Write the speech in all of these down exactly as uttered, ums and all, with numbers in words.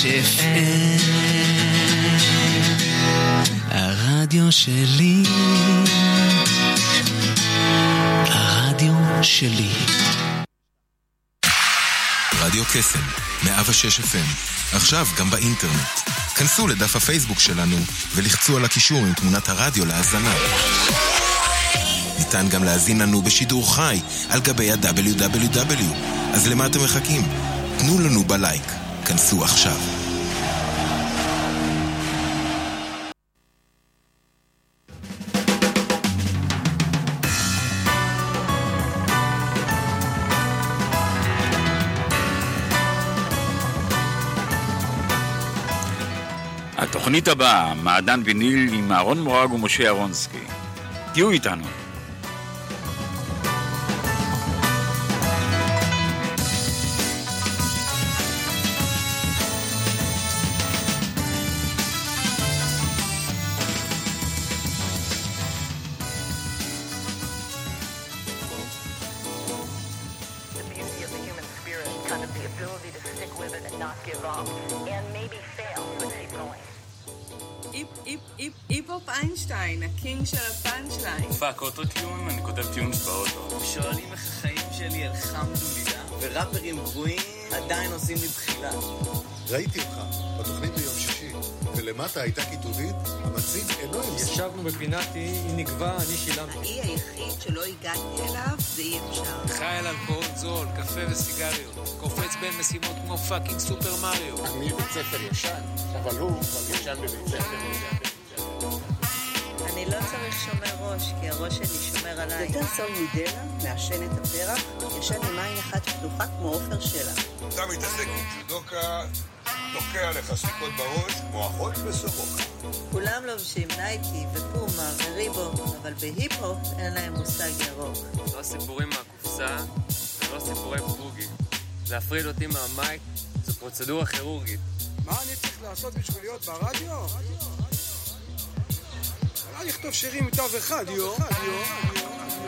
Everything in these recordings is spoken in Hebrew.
אף אם הרדיו שלי, הרדיו שלי. רדיו קסם, מאה ושש אף אם, עכשיו גם באינטרנט. כנסו לדף הפייסבוק שלנו ולחצו על הקישור עם תמונת הרדיו להאזנה. ניתן גם להאזין לנו בשידור חי על גבי ה-דאבליו דאבליו דאבליו. אז למה אתם מחכים? תנו לנו בלייק. כנסו עכשיו. התוכנית הבאה, מעדן ויניל עם אהרון מורג ומשה ירונסקי. תהיו איתנו. היפ-הופ איינשטיין, הקינג של הפאנצ'ליין. פאק, אוטו-טיון, אני כותב טיונס באוטו. שואלים איך החיים שלי אלחמדולילה, וראפרים גרועים עדיין עושים לי בחילה. ראיתי אותך בתוכנית ביום שישי, ולמטה הייתה כיתובית, המציג אינו ימסי. ישבנו בפינתי, היא נקבע, אני שילמתי. האי היחיד שלא הגעתי אליו, זה אי אפשר. חי על אלכוהול זול, קפה וסיגריות. קופץ בין משימות כמו פאקינג סופר מריו. אני בית ספר ישן, אבל הוא כבר ישן בבית ספר. אני לא צריך שומר ראש, כי הראש שלי שומר עליי. יותר סולמידלה, מעשן את הפרח, ישן עם עין אחת פתוחה כמו עופר שלה. אתה מתעסק עם צ'ודוקה, תוקע לך סיכות בראש, כמו אחות וסורוקה. כולם לובשים נייקי ופומה וריבוק, אבל בהיפ-הופ אין להם מושג ירוק. לא סיפורים מהקופסה, ולא סיפורי פרוגי. להפריד אותי מהמייק, זו פרוצדורה כירורגית. מה אני צריך לעשות בשביל להיות ברדיו? אולי לכתוב שירים מתו אחד, יו, יו, יו.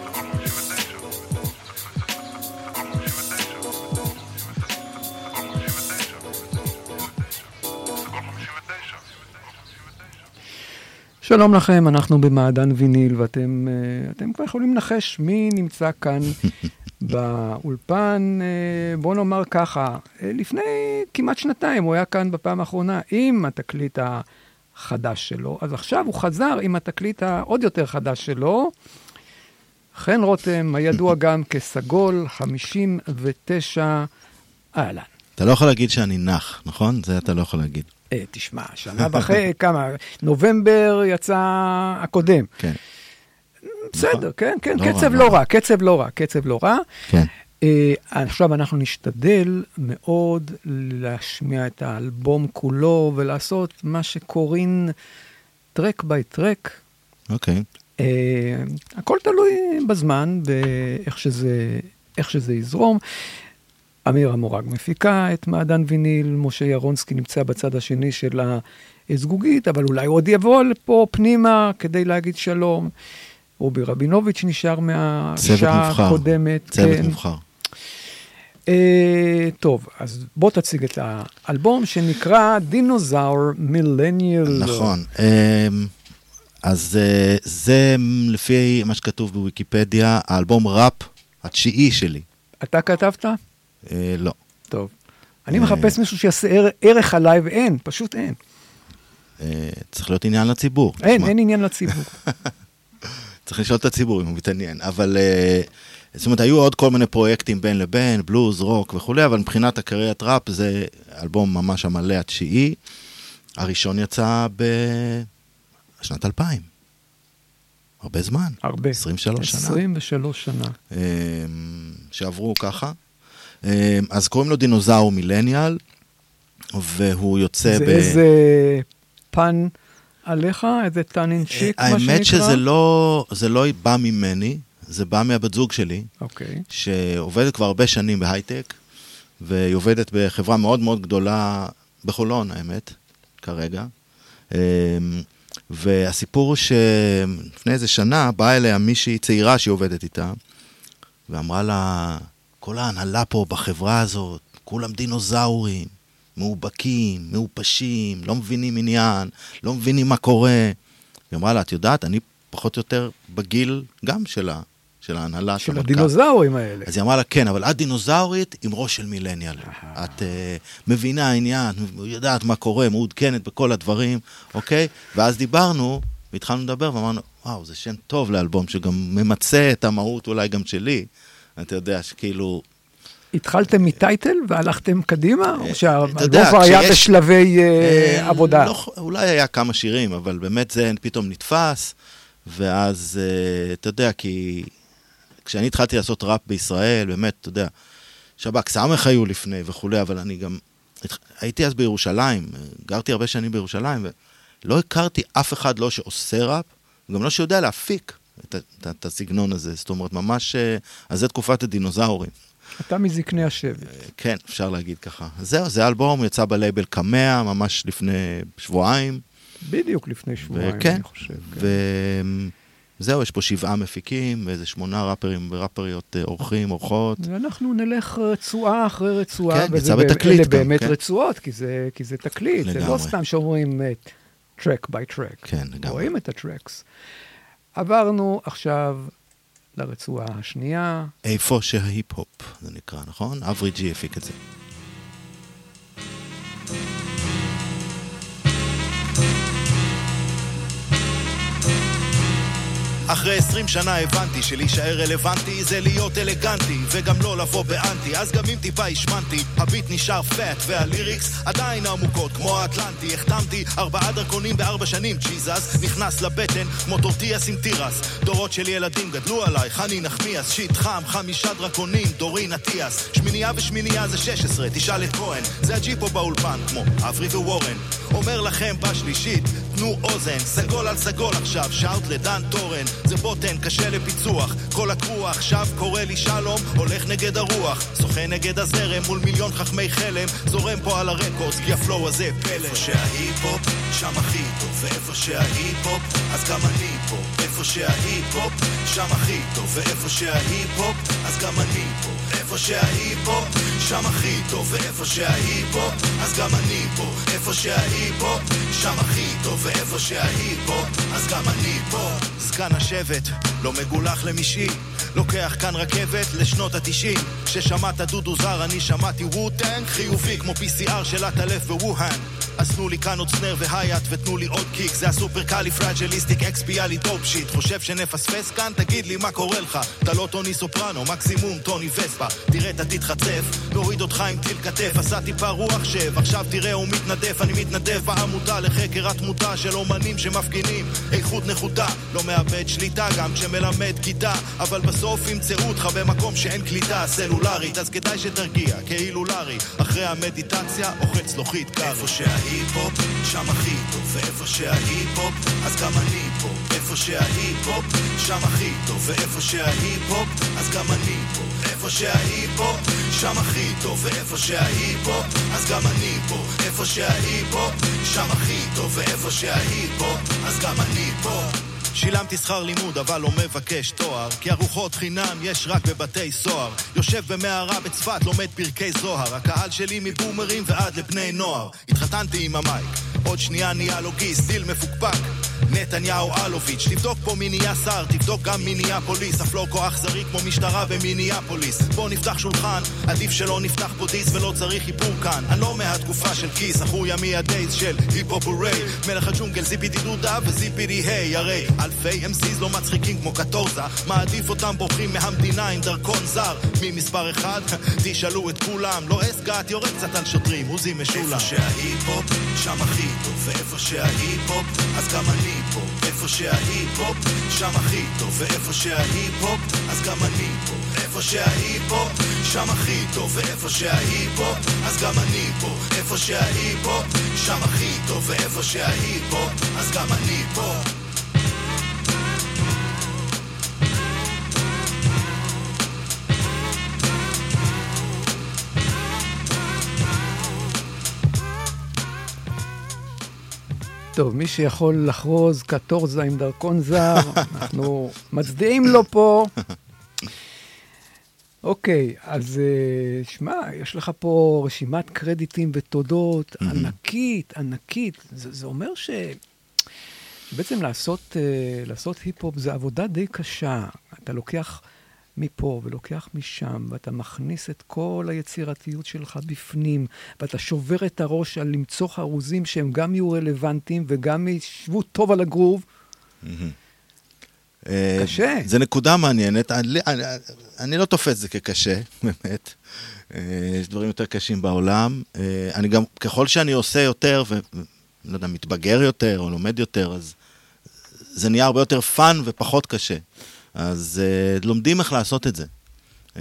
שלום לכם, אנחנו במעדן ויניל, ואתם אתם כבר יכולים לנחש מי נמצא כאן באולפן. בוא נאמר ככה, לפני כמעט שנתיים הוא היה כאן בפעם האחרונה עם התקליט החדש שלו, אז עכשיו הוא חזר עם התקליט העוד יותר חדש שלו, חן רותם, הידוע גם כסגול חמישים ותשע. אהלן. אתה לא יכול להגיד שאני נח, נכון? זה אתה לא יכול להגיד. אה, תשמע, שנה ואחרי כמה, נובמבר יצא הקודם. כן. בסדר, כן, כן, קצב לא רע, קצב לא רע, קצב לא רע. כן. עכשיו אנחנו נשתדל מאוד להשמיע את האלבום כולו, ולעשות מה שקוראים טרק ביי טרק. אוקיי. הכל תלוי בזמן, ואיך שזה, איך שזה יזרום. אמיר המורג מפיקה את מעדן ויניל, משה ירונסקי נמצא בצד השני של הזגוגית, אבל אולי עוד יבוא לפה פנימה כדי להגיד שלום. רובי רבינוביץ' נשאר מהשעה הקודמת. צוות כן. מובחר. אה, טוב, אז בוא תציג את האלבום שנקרא דינוזאור מילניאל. נכון. אה, אז אה, זה לפי מה שכתוב בוויקיפדיה, האלבום ראפ התשיעי שלי. אתה כתבת? אה, לא. טוב. אני מחפש מישהו שיעשה ערך עליי, ואין, פשוט אין. אה, צריך להיות עניין לציבור. אין, אין עניין לציבור. צריך לשאול את הציבור אם הוא מתעניין, אבל זאת אומרת, היו עוד כל מיני פרויקטים בין לבין, בלוז, רוק וכו', אבל מבחינת הקריירת ראפ זה אלבום ממש המלא התשיעי, הראשון יצא בשנת אלפיים, הרבה זמן, הרבה, עשרים ושלוש שנה, עשרים ושלוש שנה, שעברו ככה, אז קוראים לו דינוזאור מילניאל, והוא יוצא זה ב... איזה פן עליך, איזה טנינצ'יק, מה שנקרא? האמת שזה לא, זה לא בא ממני, זה בא מהבת זוג שלי, אוקיי. שעובדת כבר הרבה שנים בהייטק, והיא עובדת בחברה מאוד מאוד גדולה בחולון, האמת, כרגע. והסיפור הוא שלפני איזה שנה, באה אליה מישהי צעירה שהיא עובדת איתה, ואמרה לה, כל ההנהלה פה בחברה הזאת, כולם דינוזאורים, מאובקים, מאופשים, לא מבינים עניין, לא מבינים מה קורה. היא אמרה לה, את יודעת, אני פחות או יותר בגיל גם שלה, של ההנהלה. של הדינוזאורים האלה. אז היא אמרה לה, כן, אבל את דינוזאורית עם ראש של מילניאל. את uh, מבינה העניין, יודעת מה קורה, מעודכנת בכל הדברים, אוקיי? ואז דיברנו, והתחלנו לדבר, ואמרנו, וואו, זה שם טוב לאלבום, שגם ממצא את המהות אולי גם שלי. אתה יודע, שכאילו... התחלתם מטייטל והלכתם קדימה? או שהאלבום כבר היה בשלבי עבודה? אולי היה כמה שירים, אבל באמת זה פתאום נתפס, ואז, אתה יודע, כי כשאני התחלתי לעשות ראפ בישראל, באמת, אתה יודע, שבק סמך היו לפני וכולי, אבל אני גם, הייתי אז בירושלים, גרתי הרבה שנים בירושלים, ולא הכרתי אף אחד לא שעושה ראפ, וגם לא שיודע להפיק את, את, את הסגנון הזה, זאת אומרת, ממש, אז זה תקופת הדינוזאורים. אתה מזקני השבט. כן, אפשר להגיד ככה. זהו, זה אלבום, יצא בלייבל קמע, ממש לפני שבועיים. בדיוק לפני שבועיים, וכן, אני חושב. וזהו, יש פה שבעה מפיקים, ואיזה שמונה ראפרים וראפריות אורחים, אורחות. ואנחנו נלך רצועה אחרי רצועה. כן, יצא בתקליט. אלה באמת רצועות, כי זה, כי זה תקליט. זה לא סתם שאומרים טרק ביי טרק. כן, לגמרי. רואים את הטרקס. עברנו עכשיו לרצועה השנייה. איפה שההיפ-הופ, זה נקרא, נכון? אברי ג'י הפיק את זה. אחרי עשרים שנה הבנתי שלהישאר רלוונטי זה להיות אלגנטי וגם לא לבוא באנטי, אז גם אם טיפה השמנתי הביט נשאר פט והליריקס עדיין עמוקות כמו האטלנטי. החתמתי ארבעה דרקונים בארבע שנים, ג'יזס נכנס לבטן כמו טורטיאס עם טירס. דורות של ילדים גדלו עליי, חני נחמיאס, שיט חם, חמישה דרקונים, דורין עטיאס. שמינייה ושמינייה זה שש עשרה, תשאל את כהן, זה הג'יפו באולפן כמו אברי ווורן. אומר לכם בשלישית, תנו אוזן, סגול על סגול עכשיו, שאוט לדן טורן. זה בוטן, קשה לפיצוח, כל הקרוע עכשיו קורא לי שלום, הולך נגד הרוח, שוחה נגד הזרם מול מיליון חכמי חלם, זורם פה על הרקורדס כי הפלואו הזה פלא. איפה שההיפ-הופ, שם הכי טוב, ואיפה שההיפ-הופ, אז גם אני פה. איפה שההיפ-הופ, שם הכי טוב, ואיפה שההיפ-הופ, אז גם אני פה. איפה שההיפ-הופ, שם הכי טוב, ואיפה שההיפ-הופ, אז גם אני פה. איפה שההיפ-הופ, שם הכי טוב, ואיפה שההיפ-הופ, אז גם אני פה. זקן השבט, לא מגולח למשעי, לוקח כאן רכבת לשנות התשעים. כששמעת דודו זר אני שמעתי ווטנג, חיובי כמו פי סי אר של הטלף ווהן. אז תנו לי כאן עוד סנר והייט ותנו לי עוד קיק, זה הסופר קלי פרג'ליסטיק אקספיאלי דופ שיט. חושב שנפספס כאן? תגיד לי מה קורה לך, אתה לא טוני סופרנו, מקסימום טוני וספה. תראה אתה תתחצף, נוריד אותך עם טיל כתף, עשה טיפה רוח שב, עכשיו תראה הוא מתנדף. אני מתנדף בעמותה לחקר התמותה של אומנים שמפגינים איכות נחותה, לא מאבד שליטה גם כשמלמד כיתה, אבל בסוף ימצאו אותך במקום שאין קליטה סלולרית, אז כדאי שתרגיע כאילו לארי אחרי המדיטציה אוכל צלוחית קר. איפה שההיפ-הופ, שם הכי טוב, ואיפה שההיפ-הופ, אז גם אני פה. איפה שההיפ-הופ, שם הכי טוב, ואיפה שההיפ-הופ, אז גם אני פה. איפה שההיפ-הופ, שם הכי טוב, ואיפה שההיפ-הופ, אז גם אני פה. איפה שההיפ-הופ, שם הכי טוב, ואיפה שההיפ-הופ, אז גם אני פה. שילמתי שכר לימוד אבל לא מבקש תואר, כי ארוחות חינם יש רק בבתי סוהר. יושב במערה בצפת לומד פרקי זוהר, הקהל שלי מבומרים ועד לבני נוער. התחתנתי עם המייק, עוד שנייה נהיה לוגיסט, דיל מפוקפק נתניהו אלוביץ'. תבדוק פה מי נהיה שר, תבדוק גם מי נהיה פוליס, אף לא כוח זרי כמו משטרה במיניאפוליס. בוא נפתח שולחן, עדיף שלא נפתח פה דיס ולא צריך חיבור כאן. אני לא מהתקופה של כיס, אחו ימי הדייז של היפ-הופ הורי, מלך הג'ונגל זיפידי דודה וזיפידי היי. הרי אלפי אם סיז לא מצחיקים כמו קטורזה, מעדיף אותם בורחים מהמדינה עם דרכון זר. מי מספר אחד? תשאלו את כולם, לא אסגעת יורד קצת על שוטרים, עוזי משולם. איפה שההיפ-הופ, שם הכי טוב, ואיפה שההיפ-הופ, אז גם אני פה. איפה שההיפ-הופ, שם הכי טוב, ואיפה שההיפ-הופ, אז גם אני פה. איפה שההיפ-הופ, שם הכי טוב, ואיפה שההיפ-הופ, אז גם אני פה. איפה שההיפ-הופ, שם הכי טוב, ואיפה שההיפ-הופ, אז גם אני פה. טוב, מי שיכול לחרוז קטורזה עם דרכון זר, אנחנו מצדיעים לו פה. אוקיי, אז שמע, יש לך פה רשימת קרדיטים ותודות ענקית, ענקית. זה, זה אומר ש... בעצם לעשות, לעשות היפ-הופ זה עבודה די קשה. אתה לוקח מפה ולוקח משם, ואתה מכניס את כל היצירתיות שלך בפנים, ואתה שובר את הראש על למצוא חרוזים שהם גם יהיו רלוונטיים וגם ישבו טוב על הגרוב. קשה. זה נקודה מעניינת. אני, אני, אני לא תופס זה כקשה, באמת. יש דברים יותר קשים בעולם. אני גם, ככל שאני עושה יותר, ו... לא יודע, מתבגר יותר או לומד יותר, אז זה נהיה הרבה יותר פן ופחות קשה. אז uh, לומדים איך לעשות את זה. Um,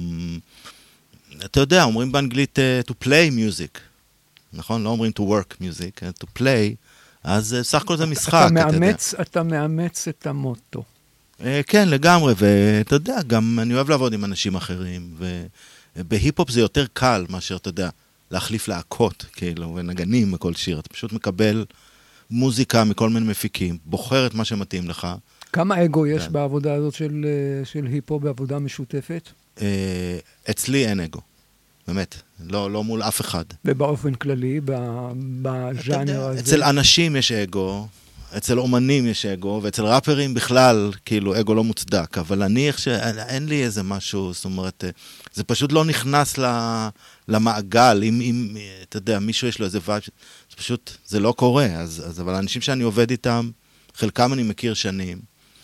אתה יודע, אומרים באנגלית uh, to play music, נכון? לא אומרים to work music, uh, to play, אז uh, סך הכל זה משחק. אתה מאמץ, אתה, אתה מאמץ את המוטו. Uh, כן, לגמרי, ואתה יודע, גם אני אוהב לעבוד עם אנשים אחרים, ובהיפ-הופ זה יותר קל מאשר, אתה יודע, להחליף להקות, כאילו, ונגנים מכל שיר. אתה פשוט מקבל מוזיקה מכל מיני מפיקים, בוחר את מה שמתאים לך. כמה אגו יש כן. בעבודה הזאת של, של היפו, בעבודה משותפת? אצלי אין אגו, באמת, לא, לא מול אף אחד. ובאופן כללי, בז'אנר הזה? אצל אנשים יש אגו, אצל אומנים יש אגו, ואצל ראפרים בכלל, כאילו, אגו לא מוצדק, אבל אני, איך ש... אין לי איזה משהו, זאת אומרת, זה פשוט לא נכנס למעגל, אם, אם אתה יודע, מישהו יש לו איזה וייב, זה פשוט, זה לא קורה, אז, אז, אבל האנשים שאני עובד איתם, חלקם אני מכיר שנים,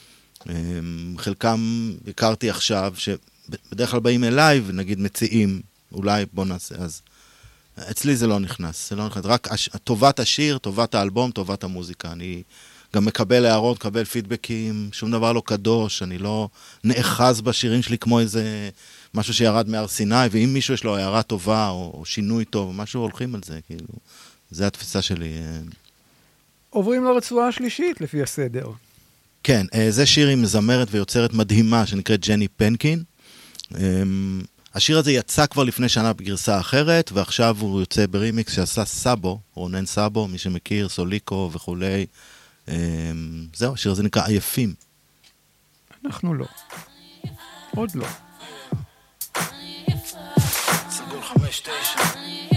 חלקם הכרתי עכשיו, שבדרך כלל באים אליי, ונגיד מציעים, אולי בוא נעשה, אז אצלי זה לא נכנס, זה לא נכנס, רק טובת השיר, טובת האלבום, טובת המוזיקה, אני גם מקבל הערות, מקבל פידבקים, שום דבר לא קדוש, אני לא נאחז בשירים שלי כמו איזה משהו שירד מהר סיני, ואם מישהו יש לו הערה טובה, או, או שינוי טוב, משהו הולכים על זה, כאילו, זה התפיסה שלי. עוברים לרצועה השלישית, לפי הסדר. כן, זה שיר עם זמרת ויוצרת מדהימה, שנקראת ג'ני פנקין. השיר הזה יצא כבר לפני שנה בגרסה אחרת, ועכשיו הוא יוצא ברימיקס שעשה סאבו, רונן סאבו, מי שמכיר, סוליקו וכולי. זהו, השיר הזה נקרא עייפים. אנחנו לא. עוד לא. סגול חמש תשע.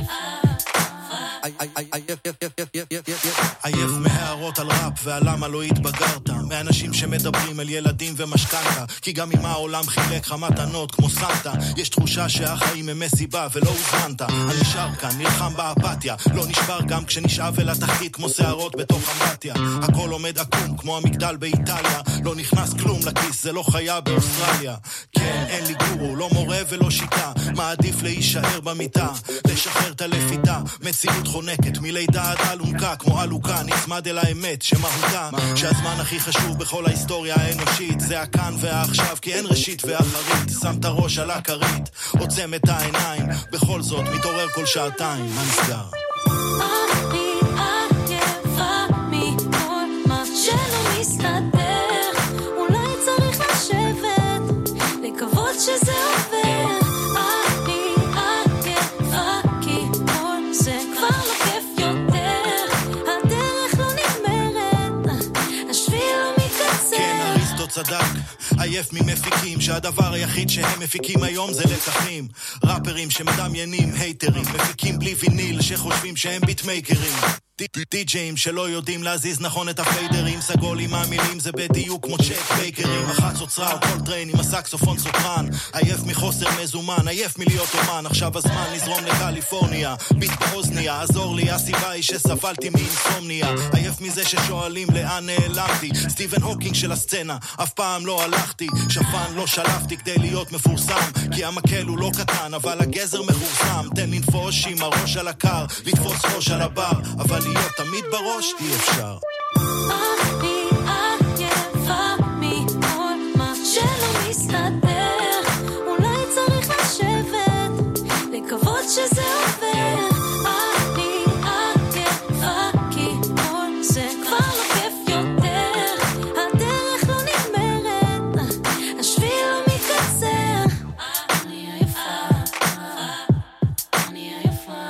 עייף מהערות על ראפ ועל למה לא התבגרת, מאנשים שמדברים על ילדים ומשכנתה, כי גם אם העולם חילק לך מתנות כמו סנטה, יש תחושה שהחיים הם מסיבה ולא הוזמנת. אני נשאר כאן, נלחם באפתיה, לא נשבר גם כשנשאב אל התחתית כמו שערות בתוך אמבטיה. הכל עומד עקום כמו המגדל באיטליה, לא נכנס כלום לכיס, זה לא חיה באוסטרליה. כן, אין לי גורו, לא מורה ולא שיטה, מעדיף להישאר במיטה, לשחרר את הלפיתה, מציאות חונקת מלידה עד אלונקה, כמו אלוקה נצמד אל האמת שמהותה, שהזמן הכי חשוב בכל ההיסטוריה האנושית זה הכאן והעכשיו, כי אין ראשית ואחרית. שם את הראש על הכרית, עוצם את העיניים, בכל זאת מתעורר כל שעתיים. מה נסגר? אני עייפה מכל מה שלא מסתדר, אולי צריך לשבת לקוות שזה עובר. צדק, עייף ממפיקים שהדבר היחיד שהם מפיקים היום זה לקחים. ראפרים שמדמיינים הייטרים, מפיקים בלי ויניל שחושבים שהם ביטמייקרים, די-ג'יים שלא יודעים להזיז נכון את הפיידרים. סגול עם המילים זה בדיוק כמו צ'ק בייקרים, אחת סוצרה או כל טריין עם הסקסופון סופרן. עייף מחוסר מזומן, עייף מלהיות אומן, עכשיו הזמן לזרום לקליפורניה, ביט באוזניה, עזור לי, הסיבה היא שסבלתי מאינסומניה. עייף מזה ששואלים לאן נעלמתי, סטיבן הוקינג של הסצנה, אף פעם לא הלכתי, שפן לא שלפתי כדי להיות מפורסם, כי המקל הוא לא קטן אבל הגזר מחורסם. תן לנפוש עם הראש על הקר, לתפוס ראש על הבר, אבל להיות תמיד בראש אי אפשר. אני עייפה מכל מה שלא מסתדר, אולי צריך לשבת לקוות שזה עובר. אני עייפה כי כל זה כבר לא כיף יותר, הדרך לא נגמרת, השביל לא מתקצר. אני עייפה, אני עייפה,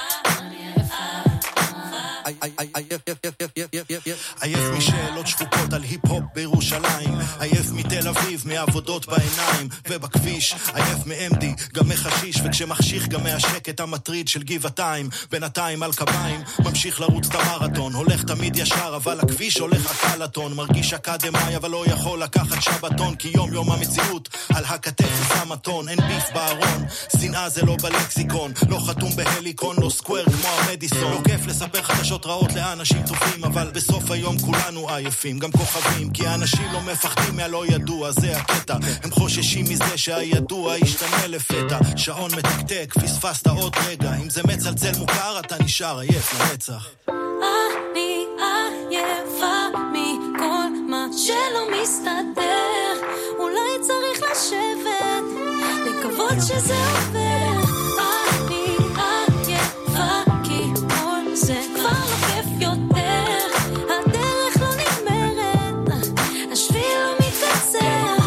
עייף משאלות שפוקות על היפ-הופ בירושלים. עייף מתל אביב, מעבודות בעיניים ובכביש, עייף מ-אם די, גם מחשיש, וכשמחשיך גם מהשקט המטריד של גבעתיים. בינתיים על קביים, ממשיך לרוץ את המרתון, הולך תמיד ישר, אבל הכביש הולך הקלטון. מרגיש אקדמי, אבל לא יכול לקחת שבתון, כי יום יום המציאות על הכתף ושמתון. אין ביף בארון, שנאה זה לא בלקסיקון, לא חתום בהליקון, לא סקוואר כמו המדיסון. לא כיף לספר חדשות רעות לאנשים טובים, אבל בסוף היום כולנו עייפים, גם כוכבים, כי האנשים לא מפחדים מהלא ידוע, זה הקטע. הם חוששים מזה שהידוע ישתנה לפתע. שעון מתקתק, פספסת עוד רגע, אם זה מצלצל מוכר אתה נשאר עייף לנצח. אני עייפה מכל מה שלא מסתדר, אולי צריך לשבת לקוות שזה עובר. אני עייפה כי כל זה כבר לא כיף יותר, הדרך לא נגמרת, השביל לא מתקצר.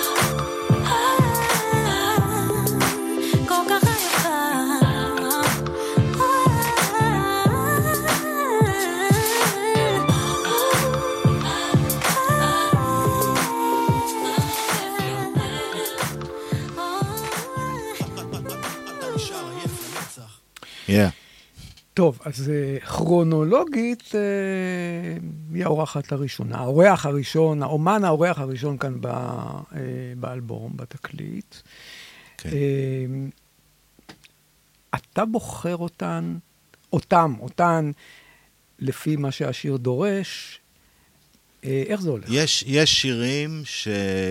כל כך עייפה, Yeah. טוב, אז כרונולוגית, היא האורחת הראשונה, האורח הראשון, האומן האורח הראשון כאן באלבום, בתקליט. Okay. אתה בוחר אותן, אותם, אותן, לפי מה שהשיר דורש, איך זה הולך? יש, יש שירים ש...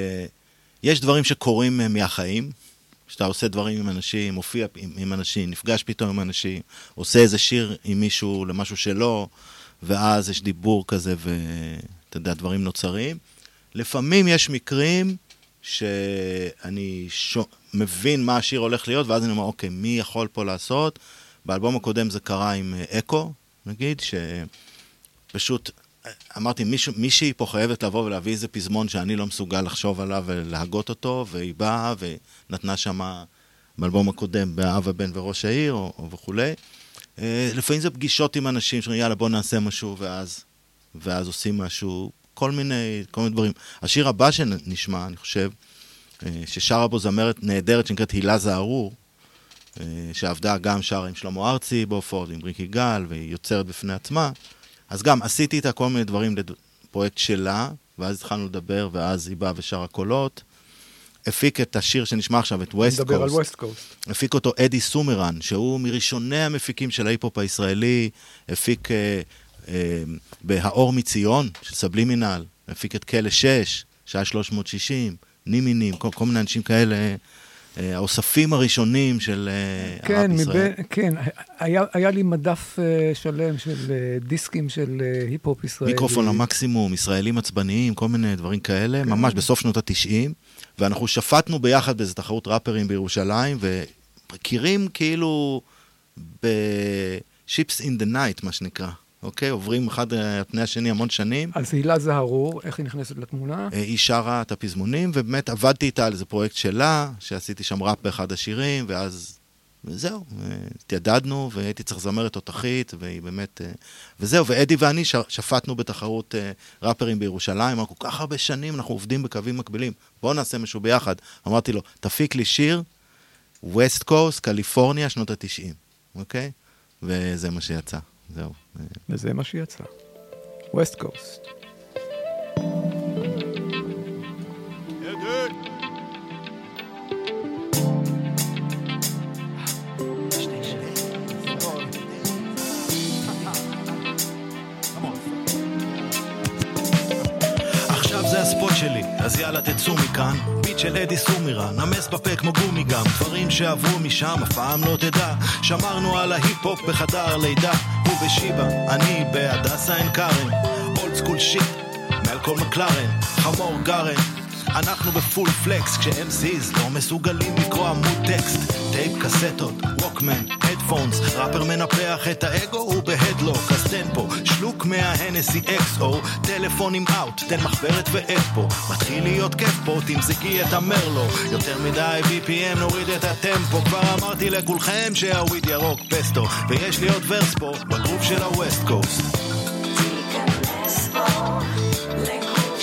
יש דברים שקורים מהחיים, שאתה עושה דברים עם אנשים, מופיע עם, עם אנשים, נפגש פתאום עם אנשים, עושה איזה שיר עם מישהו למשהו שלו, ואז יש דיבור כזה, ואתה יודע, דברים נוצרים. לפעמים יש מקרים שאני שו... מבין מה השיר הולך להיות, ואז אני אומר, אוקיי, מי יכול פה לעשות? באלבום הקודם זה קרה עם אקו, נגיד, שפשוט אמרתי, מישהו, מישהי פה חייבת לבוא ולהביא איזה פזמון שאני לא מסוגל לחשוב עליו ולהגות אותו, והיא באה ונתנה שמה באלבום הקודם, באב הבן וראש העיר, או, או וכו'. לפעמים זה פגישות עם אנשים שאומרים, יאללה, בוא נעשה משהו, ואז, ואז עושים משהו, כל מיני, כל מיני דברים. השיר הבא שנשמע, אני חושב, ששרה בו זמרת נהדרת שנקראת הילה זערור, שעבדה גם שרה עם שלמה ארצי בהופעות, עם ריקי גל, והיא יוצרת בפני עצמה. אז גם עשיתי איתה כל מיני דברים לפרויקט שלה, ואז התחלנו לדבר, ואז היא באה ושרה קולות. הפיק את השיר שנשמע עכשיו, את ווסט קוסט. נדבר על ווסט קוסט. הפיק אותו אדי סומרן, שהוא מראשוני המפיקים של ההיפ-הופ הישראלי, הפיק אה, אה, בהאור מציון, של סבלימינל, הפיק את כלא שש, שעה שלוש מאות שישים, נימינים, כל, כל מיני אנשים כאלה, האוספים הראשונים של כן, הרב ישראל. מבין, כן, היה, היה לי מדף שלם של דיסקים של היפ-הופ ישראלי. מיקרופון למקסימום, ישראלים עצבניים, כל מיני דברים כאלה, כן. ממש בסוף שנות ה-תשעים, ואנחנו שפטנו ביחד באיזו תחרות ראפרים בירושלים, ומכירים כאילו ב-Ships in the night, מה שנקרא. אוקיי, עוברים אחד על פני השני המון שנים. אז הילה זערור, איך היא נכנסת לתמונה? היא שרה את הפזמונים, ובאמת עבדתי איתה על איזה פרויקט שלה, שעשיתי שם ראפ באחד השירים, ואז זהו, התיידדנו, והייתי צריך זמרת תותחית, והיא באמת, וזהו, ואדי ואני שפטנו בתחרות ראפרים בירושלים, אמרנו, כל כך הרבה שנים אנחנו עובדים בקווים מקבילים, בואו נעשה משהו ביחד. אמרתי לו, תפיק לי שיר, ווסט קוסט, קליפורניה, שנות ה-תשעים, אוקיי? וזה מה שיצא. זהו. וזה מה שיצא. ווסט קוסט. עכשיו זה הספוט שלי, אז יאללה תצאו מכאן. ביט של אדי סומירן, נמס בפה כמו גומי גם. דברים שעברו משם, אף פעם לא תדע. שמרנו על ההיפ-הופ בחדר לידה. הוא בשיבה, אני בהדסה אין קרן. אולד סקול שיט, מלקול מקלרן. חמור גרן, אנחנו בפול פלקס. כש-אם סי'ז לא מסוגלים לקרוא עמוד טקסט. טייפ קסטות, ווקמן, הדפונס. ראפר מנפח את האגו, הוא בהדלוק. אז תן פה, שלוק מההנסי אקס או. טלפונים אאוט, תן מחברת ואקפו. מתחיל להיות כיף פה, תמזגי את המרלו. יותר מדי בי פי אם נוריד את הטמפו. כבר אמרתי לכולכם שהוויד ירוק פסטו. ויש לי עוד ורס פה, בגרוב של הווסט קוסט. תיכנס פה, לגרוב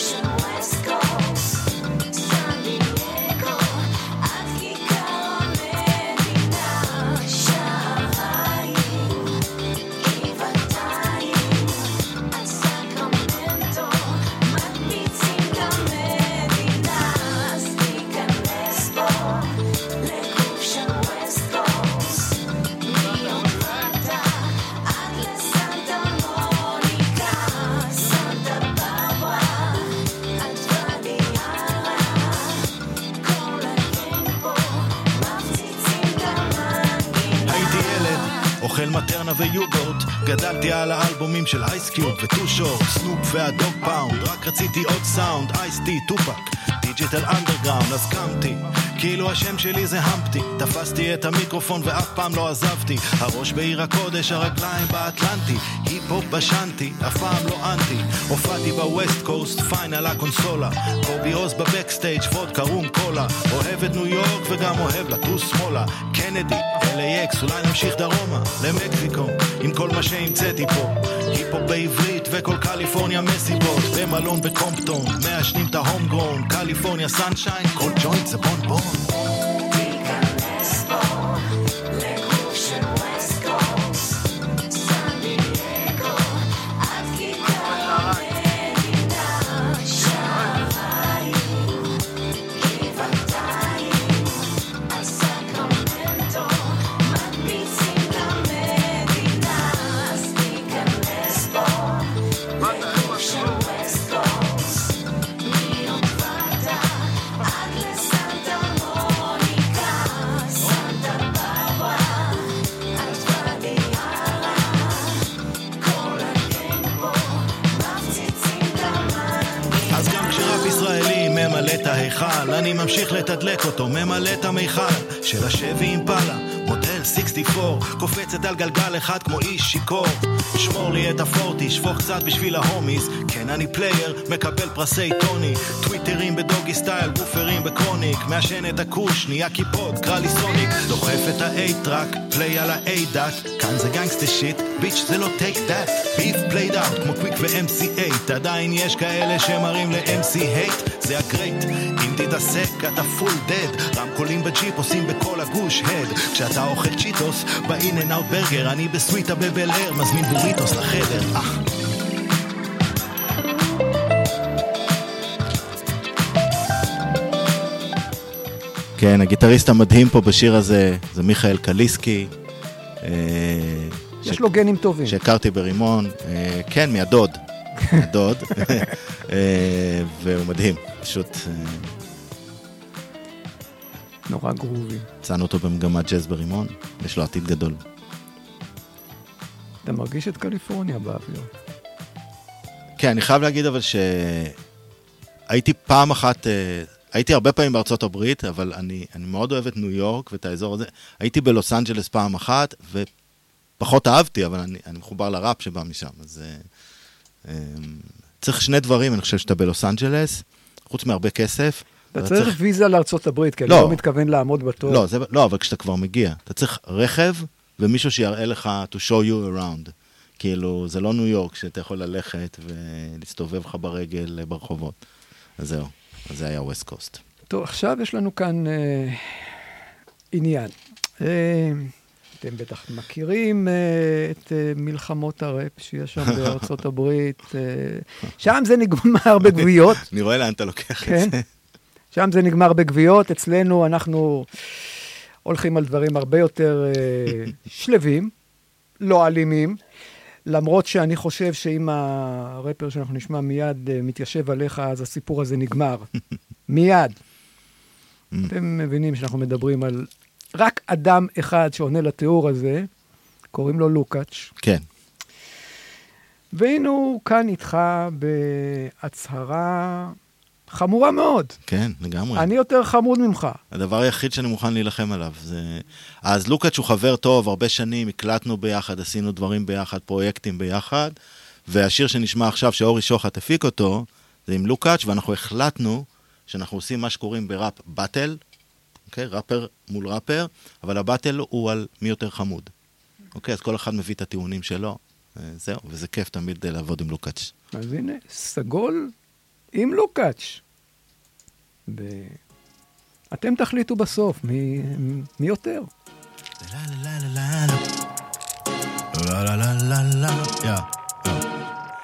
ויוגורט. גדלתי על האלבומים של אייסקיוב וטו שורט, סנופ והדוג פאונד, רק רציתי עוד סאונד, אייסטי, טופק, דיג'יטל אנדרגראונד. אז קמתי, כאילו השם שלי זה המפטי, תפסתי את המיקרופון ואף פעם לא עזבתי, הראש בעיר הקודש, הרגליים באטלנטי, היפ-הופ בשנתי, אף פעם לא אנטי, הופעתי בווסט קוסט, פיין על הקונסולה, קובי עוז בבקסטייג' וודקה רום קולה, אוהב את ניו יורק וגם אוהב לטוס שמאלה, קנדי, אל איי אקס, אולי נמשיך דרומה, למקסיקו, עם כל מה שהמצאתי פה, היפ-הופ בעברית וכל קליפורניה מסיבות, במלון בקומפטון, מעשנים את ההום גרון, קליפורניה סנשיין, כל ג'וינט זה בון בון. אני ממשיך לתדלק אותו, ממלא את המיכל של השבי אימפלה, מודל שישים וארבע, קופצת על גלגל אחד כמו איש שיקור, שמור לי את הפורטי, שפוך קצת בשביל ההומיז, כן אני פלייר, מקבל פרסי טוני, טוויטרים בדוגי סטייל, בופרים בקרוניק, מעשן את הקוש, נהיה קיפוד, קרא לי סוניק, דוחף את ה-A-טראק, פליי על ה-A-דאק, כאן זה גנגסטה שיט, ביץ' זה לא טייק דאט, ביף פלייד אאוט כמו קוויק ו-אם סי אייט, עדיין יש כאלה שמרים ל-אם סי הייט, זה הגרייט, אם תתעסק אתה פול דד, רמקולים בג'יפ עושים בכל הגוש הד, כשאתה אוכל צ'יטוס באין אנד אאוט ברגר, אני בסוויטה בבל אר, מזמין בוריטוס לחדר, אה. כן, הגיטריסט המדהים פה בשיר הזה זה מיכאל קליסקי. יש לו גנים טובים. שהכרתי ברימון, כן, מהדוד. מהדוד. והוא מדהים, פשוט... נורא גרובי. צאנו אותו במגמת ג'אז ברימון, יש לו עתיד גדול. אתה מרגיש את קליפורניה באוויר. כן, אני חייב להגיד אבל שהייתי פעם אחת... הייתי הרבה פעמים בארצות הברית, אבל אני, אני מאוד אוהב את ניו יורק ואת האזור הזה. הייתי בלוס אנג'לס פעם אחת, ופחות אהבתי, אבל אני, אני מחובר לראפ שבא משם. אז אה, אה, צריך שני דברים, אני חושב שאתה בלוס אנג'לס, חוץ מהרבה כסף. אתה צריך, צריך ויזה לארצות הברית, כי לא, אני לא מתכוון לעמוד בתור. לא, זה, לא, אבל כשאתה כבר מגיע, אתה צריך רכב, ומישהו שיראה לך to show you around. כאילו, זה לא ניו יורק, שאתה יכול ללכת ולהסתובב לך ברגל ברחובות. אז זהו. אז זה היה ווסט קוסט. טוב, עכשיו יש לנו כאן אה, עניין. אה, אתם בטח מכירים אה, את אה, מלחמות הראפ שיש שם בארצות הברית. אה, שם זה נגמר בגוויות. אני רואה לאן אתה לוקח כן? את זה. שם זה נגמר בגוויות. אצלנו אנחנו הולכים על דברים הרבה יותר אה, שלבים, לא אלימים. למרות שאני חושב שאם הרפר שאנחנו נשמע מיד מתיישב עליך, אז הסיפור הזה נגמר. מיד. אתם מבינים שאנחנו מדברים על רק אדם אחד שעונה לתיאור הזה, קוראים לו לוקאץ'. כן. והנה הוא כאן איתך בהצהרה חמורה מאוד. כן, לגמרי. אני יותר חמוד ממך. הדבר היחיד שאני מוכן להילחם עליו זה... אז לוקאץ' הוא חבר טוב, הרבה שנים, הקלטנו ביחד, עשינו דברים ביחד, פרויקטים ביחד, והשיר שנשמע עכשיו, שאורי שוחט הפיק אותו, זה עם לוקאץ', ואנחנו החלטנו שאנחנו עושים מה שקוראים בראפ באטל, אוקיי? ראפר מול ראפר, אבל הבאטל הוא על מי יותר חמוד. אוקיי? אז כל אחד מביא את הטיעונים שלו. זהו, וזה כיף תמיד לעבוד עם לוקאץ'. אז הנה, סגול עם לוקאץ'. ב... אתם תחליטו בסוף, מי, מי יותר? לה לה לה לה לה לה לה לה לה לה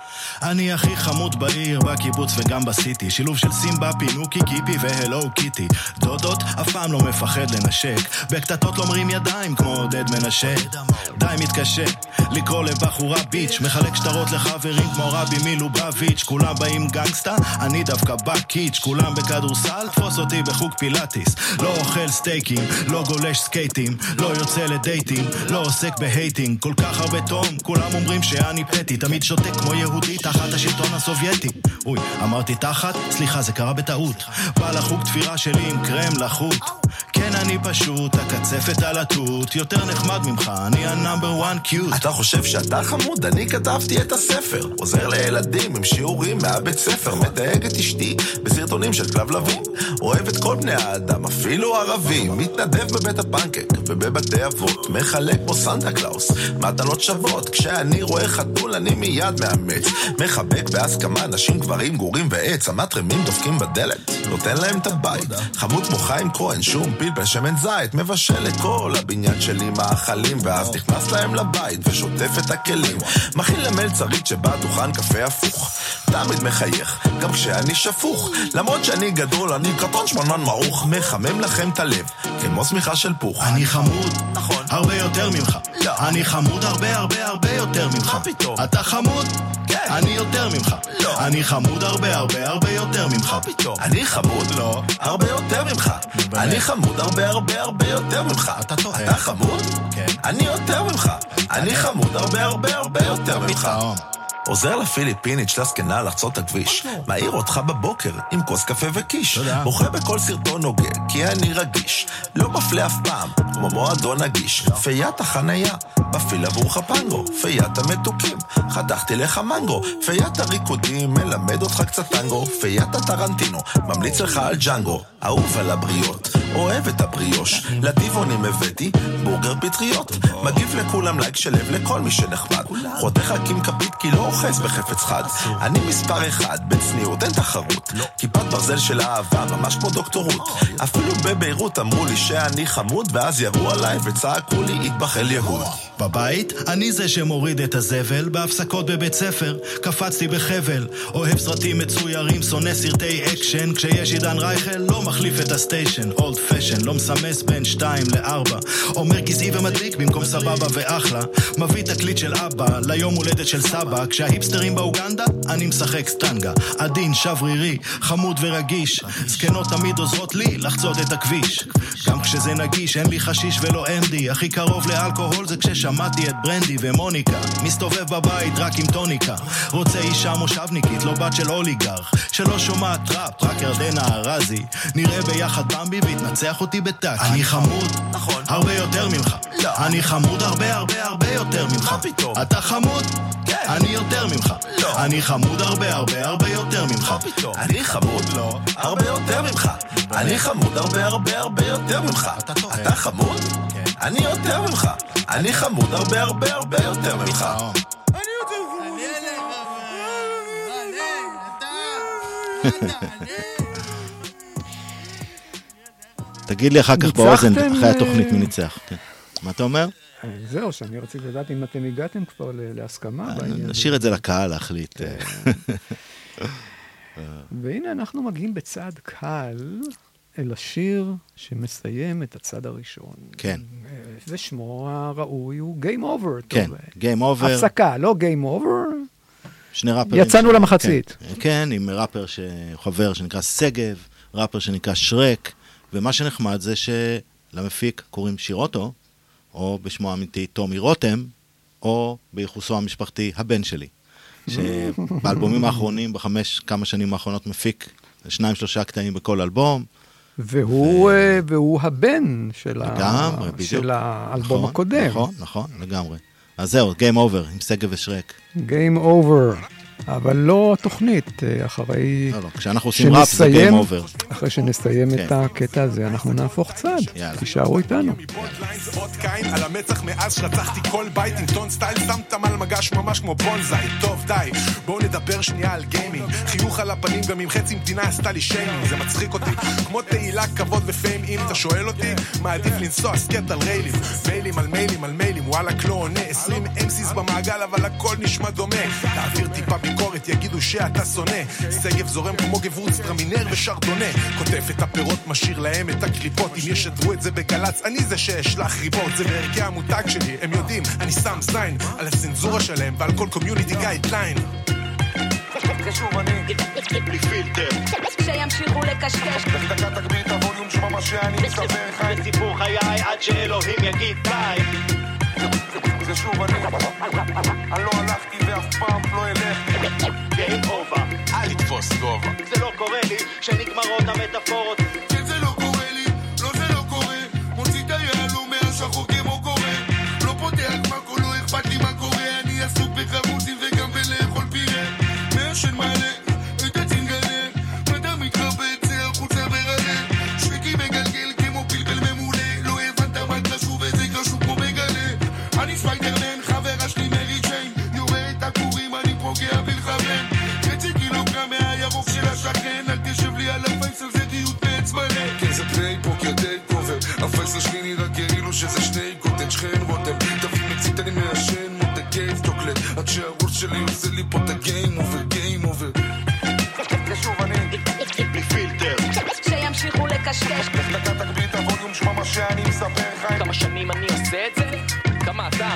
אני הכי חמוד בעיר, בקיבוץ וגם בסיטי, שילוב של סימבה, פינוקי, קיפי והלו קיטי. דודות אף פעם לא מפחד לנשק, בקטטות לא מרים ידיים כמו עודד מנשק. די מתקשה לקרוא לבחורה ביץ', מחלק שטרות לחברים כמו רבי מלובביץ'. כולם באים גנגסטה, אני דווקא בקיץ'. כולם בכדורסל, תפוס אותי בחוג פילאטיס. לא אוכל סטייקים, לא גולש סקייטים, לא יוצא לדייטים, לא עוסק בהייטינג. כל כך הרבה תום, כולם אומרים שאני פטי, תמיד שותק כמו יהודי תחת השלטון הסובייטי. אוי, אמרתי תחת? סליחה, זה קרה בטעות. בא לחוג תפירה שלי עם קרם לחוט. כן, אני פשוט הקצפת על התות, יותר נחמד ממך, אני הנאמבר וואן קיוט. אתה חושב שאתה חמוד? אני כתבתי את הספר, עוזר לילדים עם שיעורים מהבית ספר, מדייג את אשתי בסרטונים של כלב לבים, אוהב את כל בני האדם, אפילו ערבים, מתנדב בבית הפנקק ובבתי אבות, מחלק כמו סנטה קלאוס מתנות שוות, כשאני רואה חתול אני מיד מאמץ, מחבק בהסכמה נשים גברים גורים ועץ, המטרמים דופקים בדלת, נותן להם את הבית, חמוד כמו חיים כהן, שום פלפל שמן זית, מבשל לכל הבניין שלי מאכלים, ואז נכנס להם לבית ושוטף את הכלים, מכין למלצרית שבא דוכן קפה הפוך, תמיד מחייך גם כשאני שפוך, למרות שאני גדול אני קטון שמנמן מעוך, מחמם לכם את הלב כמו סמיכה של פוך. אני חמוד, נכון, הרבה יותר ממך. לא, אני חמוד הרבה הרבה הרבה יותר ממך. מה פתאום? אתה חמוד? כן. אני יותר ממך. לא. אני חמוד הרבה הרבה הרבה יותר ממך. מה פתאום? אני חמוד? לא. הרבה יותר ממך. אני חמוד הרבה הרבה הרבה יותר ממך. אתה טועה. אתה חמוד? כן. אני יותר ממך. אני חמוד הרבה הרבה הרבה יותר ממך. עוזר לפיליפינית של הסקנה לחצות הכביש, מעיר אותך בבוקר עם כוס קפה וקיש, בוכה בכל סרטון נוגע כי אני רגיש, לא מפלה אף פעם כמו מועדון נגיש, פיית החנייה מפעיל עבורך פנגו, פיית המתוקים חתכתי לך מנגו, פיית הריקודים מלמד אותך קצת טנגו, פיית הטרנטינו ממליץ לך על ג'נגו, אהוב על הבריות אוהב את הבריאוש, לטבעונים הבאתי בורגר פטריות, מגיב לכולם לייק של לב לכל מי שנחמד, חותך הקים כפית כי לא אוחז בחפץ חד, אני מספר אחד בצניעות אין תחרות, כיפת ברזל של האהבה ממש כמו דוקטורות, אפילו בביירות אמרו לי שאני חמוד, ואז ירו עליי וצעקו לי יתבחל יהוד. בבית אני זה שמוריד את הזבל, בהפסקות בבית ספר קפצתי בחבל, אוהב סרטים מצוירים, שונא סרטי אקשן, כשיש עידן רייכל לא מחליף את הסטיישן, אולד פשן, לא מסמס בין שתיים לארבע, אומר גזעי ומדליק במקום סבבה ואחלה, מביא תקליט של אבא ליום הולדת של סבא, כשההיפסטרים באוגנדה אני משחק סטנגה, עדין, שברירי, חמוד ורגיש, זקנות תמיד עוזרות לי לחצות את הכביש, גם כשזה נגיש אין לי חשיש ולא אמדי, הכי קרוב לאלכוהול זה כששמעתי את ברנדי ומוניקה, מסתובב בבית רק עם טוניקה, רוצה אישה מושבניקית לא בת של אוליגרך, שלא שומעת טראפ רק ירדנה ארזי, נראה ביחד במבי והתנצח אותי בטאקי, אני חמוד, נכון, הרבה יותר ממך. לא. אני חמוד הרבה הרבה הרבה יותר ממך. מה פתאום? אתה חמוד? כן. אני יותר ממך. לא. אני חמוד הרבה הרבה הרבה יותר ממך. מה פתאום? אני חמוד? לא. הרבה יותר ממך. אני חמוד הרבה הרבה הרבה יותר ממך. אתה טועה. אתה חמוד? כן. אני יותר ממך. אני חמוד הרבה הרבה הרבה יותר ממך. אני יותר חמוד. תגיד לי אחר כך באוזן, אחרי התוכנית מי ניצח. מה אתה אומר? זהו, שאני רציתי לדעת אם אתם הגעתם כבר להסכמה בעניין. נשאיר את זה לקהל להחליט. והנה אנחנו מגיעים בצעד קל אל השיר שמסיים את הצד הראשון. כן. ושמו הראוי הוא Game Over. כן, Game Over. הפסקה, לא Game Over. שני ראפרים. יצאנו למחצית. כן, עם ראפר חבר שנקרא סגב, ראפר שנקרא שרק, ומה שנחמד זה שלמפיק קוראים שירוטו, או בשמו האמיתי תומי רותם, או ביחוסו המשפחתי הבן שלי, שבאלבומים האחרונים, בחמש כמה שנים האחרונות מפיק שניים שלושה קטעים בכל אלבום. והוא, ו... והוא הבן של, לגמרי, ה... של האלבום נכון, הקודם. נכון, נכון, לגמרי. אז זהו, Game Over, עם סגב ושרק. Game Over. אבל לא תוכנית, אחרי לא, לא. כשאנחנו עושים ראפ זה Game Over. אחרי שנסיים כן. את הקטע הזה, אנחנו נהפוך צד. תישארו איתנו. על המצח מאז שרצחתי כל בית עם טון סטייל, שמת על מגש ממש כמו בונזאי. טוב די, בואו נדבר שנייה על גיימינג, חיוך על הפנים גם עם חצי מדינה עשתה לי שיימינג, זה מצחיק אותי כמו תהילה, כבוד ופיים. אם אתה שואל אותי, מעדיף לנסוע סקט על ריילים, מיילים על מיילים על מיילים, וואלה לא עונה עשרים אמסיס במעגל אבל הכל נשמע דומה. תעביר טיפה ביקורת יגידו שאתה שונא. סגב זורם כמו גברוץ, טרמינר ושרדונה, כותב את הפירות, משאיר להם את הקליפות. אם ישדרו את זה בגלץ, אני זה שאשלח ריבות. זה בערכי המותג שלי, הם יודעים, אני שם זין על הצנזורה שלהם ועל כל קומיוניטי גיידליין. קשוב אני בלי פילטר שימשיכו לקשקש דקה תגביר את הווליום שממה שאני מספר חי סיפור חיי עד שאלוהים יגיד די. זה שוב אני אני לא הלכתי ואף פעם לא אלך Game over אל תתפוס גובה זה לא קורה לי שנגמרות המטאפורות זה לא קורה לי לא זה לא קורה מוציא את היעלו מהשחור כמו קורה לא פותח מקו לא אכפת לי מה קורה אני עסוק בחרוזים וגם בלאכול פירה מהשן מעלה את הצנגלה מדה מתרבט זה החוצה ברלה שוויקי מגלגל כמו פלפל ממולא לא הבנת מה קשור וזה קשור כמו מגלה אני ספיידרמן חברה שלי מרי ג'יין יורה את הכורים אני פוגע בלכוון חצי קילוגרם מהירוק של השכן אל תשב לי על הפייסל זה דיוט מעץ מלא כן זה פני פוקר די קובר הפייסל שלי נראה כאילו שזה שני קוטן שכן רותם תביא מצית אני מעשן מותק קייב צ'וקלט עד שהראש שלי עושה לי פה את הגיים אובר גיים אובר קשוב אני בלי פילטר שימשיכו לקשקש דקה תגביר את הווליום שממה שאני מספר חי כמה שנים אני עושה את זה? כמה אתה?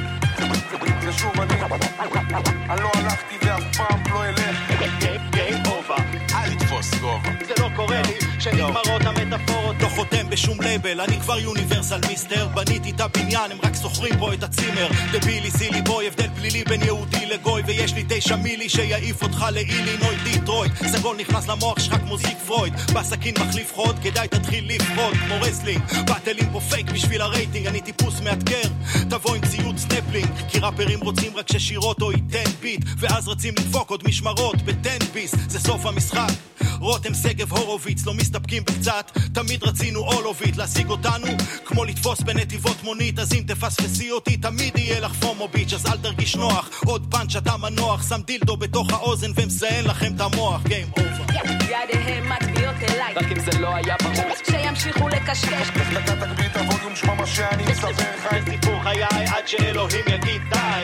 זה שוב אני אני לא הלכתי ואף פעם לא אלך Game over אל תתפוס גובה זה לא קורה לי שנגמרות המטאפורות לא חותם בשום לייבל אני כבר יוניברסל מיסטר בניתי את הבניין הם רק סוחרים פה את הצימר דבילי סילי בוי הבדל פלילי בין יהודי לגוי ויש לי תשע מילי שיעיף אותך לאילינוי דיטרויט סגול נכנס למוח שלך כמו זיג פרויד בסכין מחליף חוד כדאי תתחיל לפחות כמו רסלינג באטלים פה פייק בשביל הרייטינג אני טיפוס מאתגר תבוא עם ציוד סטפלינג כי ראפרים רוצים רק ששירות או ייתן ביט ואז רצים לדפוק עוד משמרות בטן ביס זה סוף המשחק רותם סגב הורוביץ לא מסתפקים בקצת תמיד רצינו אולובית להשיג אותנו כמו לתפוס בנתיבות מונית אז אם תפספסי אותי תמיד יהיה לך פומו ביץ' אז אל תרגיש נוח עוד פאנץ' אתה מנוח שם דילדו בתוך האוזן ומזיין לכם את המוח Game over ידיהם מצביעות אליי רק אם זה לא היה ברור שימשיכו לקשקש דקה תגביר את הווליום שממה שאני מספר חי סיפור חיי עד שאלוהים יגיד די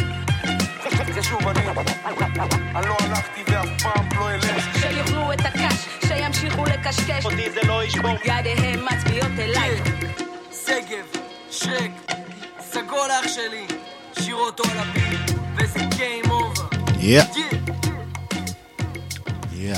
זה שוב אני אני לא הלכתי ואף פעם לא אלך שיוכלו את הקש שימשיכו לקשקש אותי זה לא ישבור ידיהם מצביעות אליי סגב, שרק, סגול אח שלי שיר אותו על הביט וזה Game over Yeah Yeah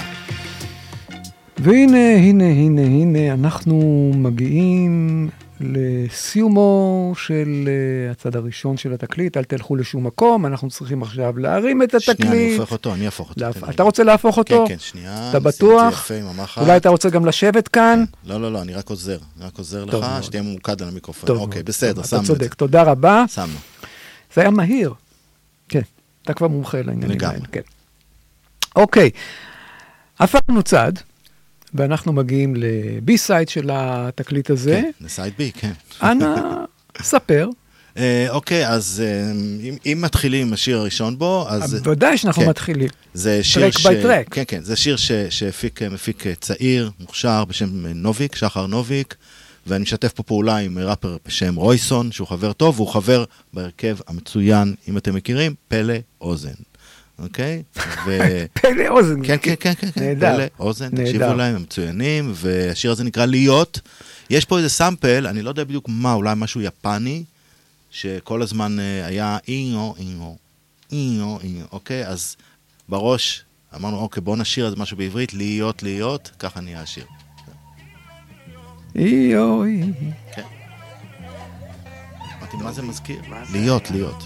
והנה, הנה, הנה, הנה, אנחנו מגיעים לסיומו של uh, הצד הראשון של התקליט, אל תלכו לשום מקום, אנחנו צריכים עכשיו להרים את התקליט. שנייה, אני הופך אותו, אני אהפוך אותו. להפ... אתה רוצה להפוך אותו? כן, כן, שנייה. אתה בטוח? יפה עם המחט. אולי אתה רוצה גם לשבת כאן? לא, לא, לא, אני רק עוזר. אני רק עוזר לך, מאוד. שתהיה ממוקד על המיקרופון. טוב אוקיי, מאוד. בסדר, אתה שמנו את צודק, זה. תודה רבה. שמנו. זה היה מהיר. כן, אתה כבר מומחה לעניינים לגמרי. האלה. כן. אוקיי, הפכנו צד. ואנחנו מגיעים לבי סייד של התקליט הזה. כן, לסייד בי, כן. אנא, ספר. אוקיי, אז אם מתחילים עם השיר הראשון בו, אז... ודאי שאנחנו מתחילים. זה שיר טרק ביי טרק. כן, כן, זה שיר שהפיק מפיק צעיר, מוכשר, בשם נוביק, שחר נוביק, ואני משתף פה פעולה עם ראפר בשם רויסון, שהוא חבר טוב, והוא חבר בהרכב המצוין, אם אתם מכירים, פלא אוזן. אוקיי? פלא אוזן. כן, כן, כן, כן. נהדר. פלא אוזן, תקשיבו להם, הם מצוינים, והשיר הזה נקרא להיות. יש פה איזה סאמפל, אני לא יודע בדיוק מה, אולי משהו יפני, שכל הזמן היה אינו, אינו, אינו, אינו, אוקיי? אז בראש אמרנו, אוקיי, בואו נשיר איזה משהו בעברית, להיות, להיות, ככה נהיה השיר. איו, איו. כן. אמרתי, מה זה מזכיר? להיות, להיות.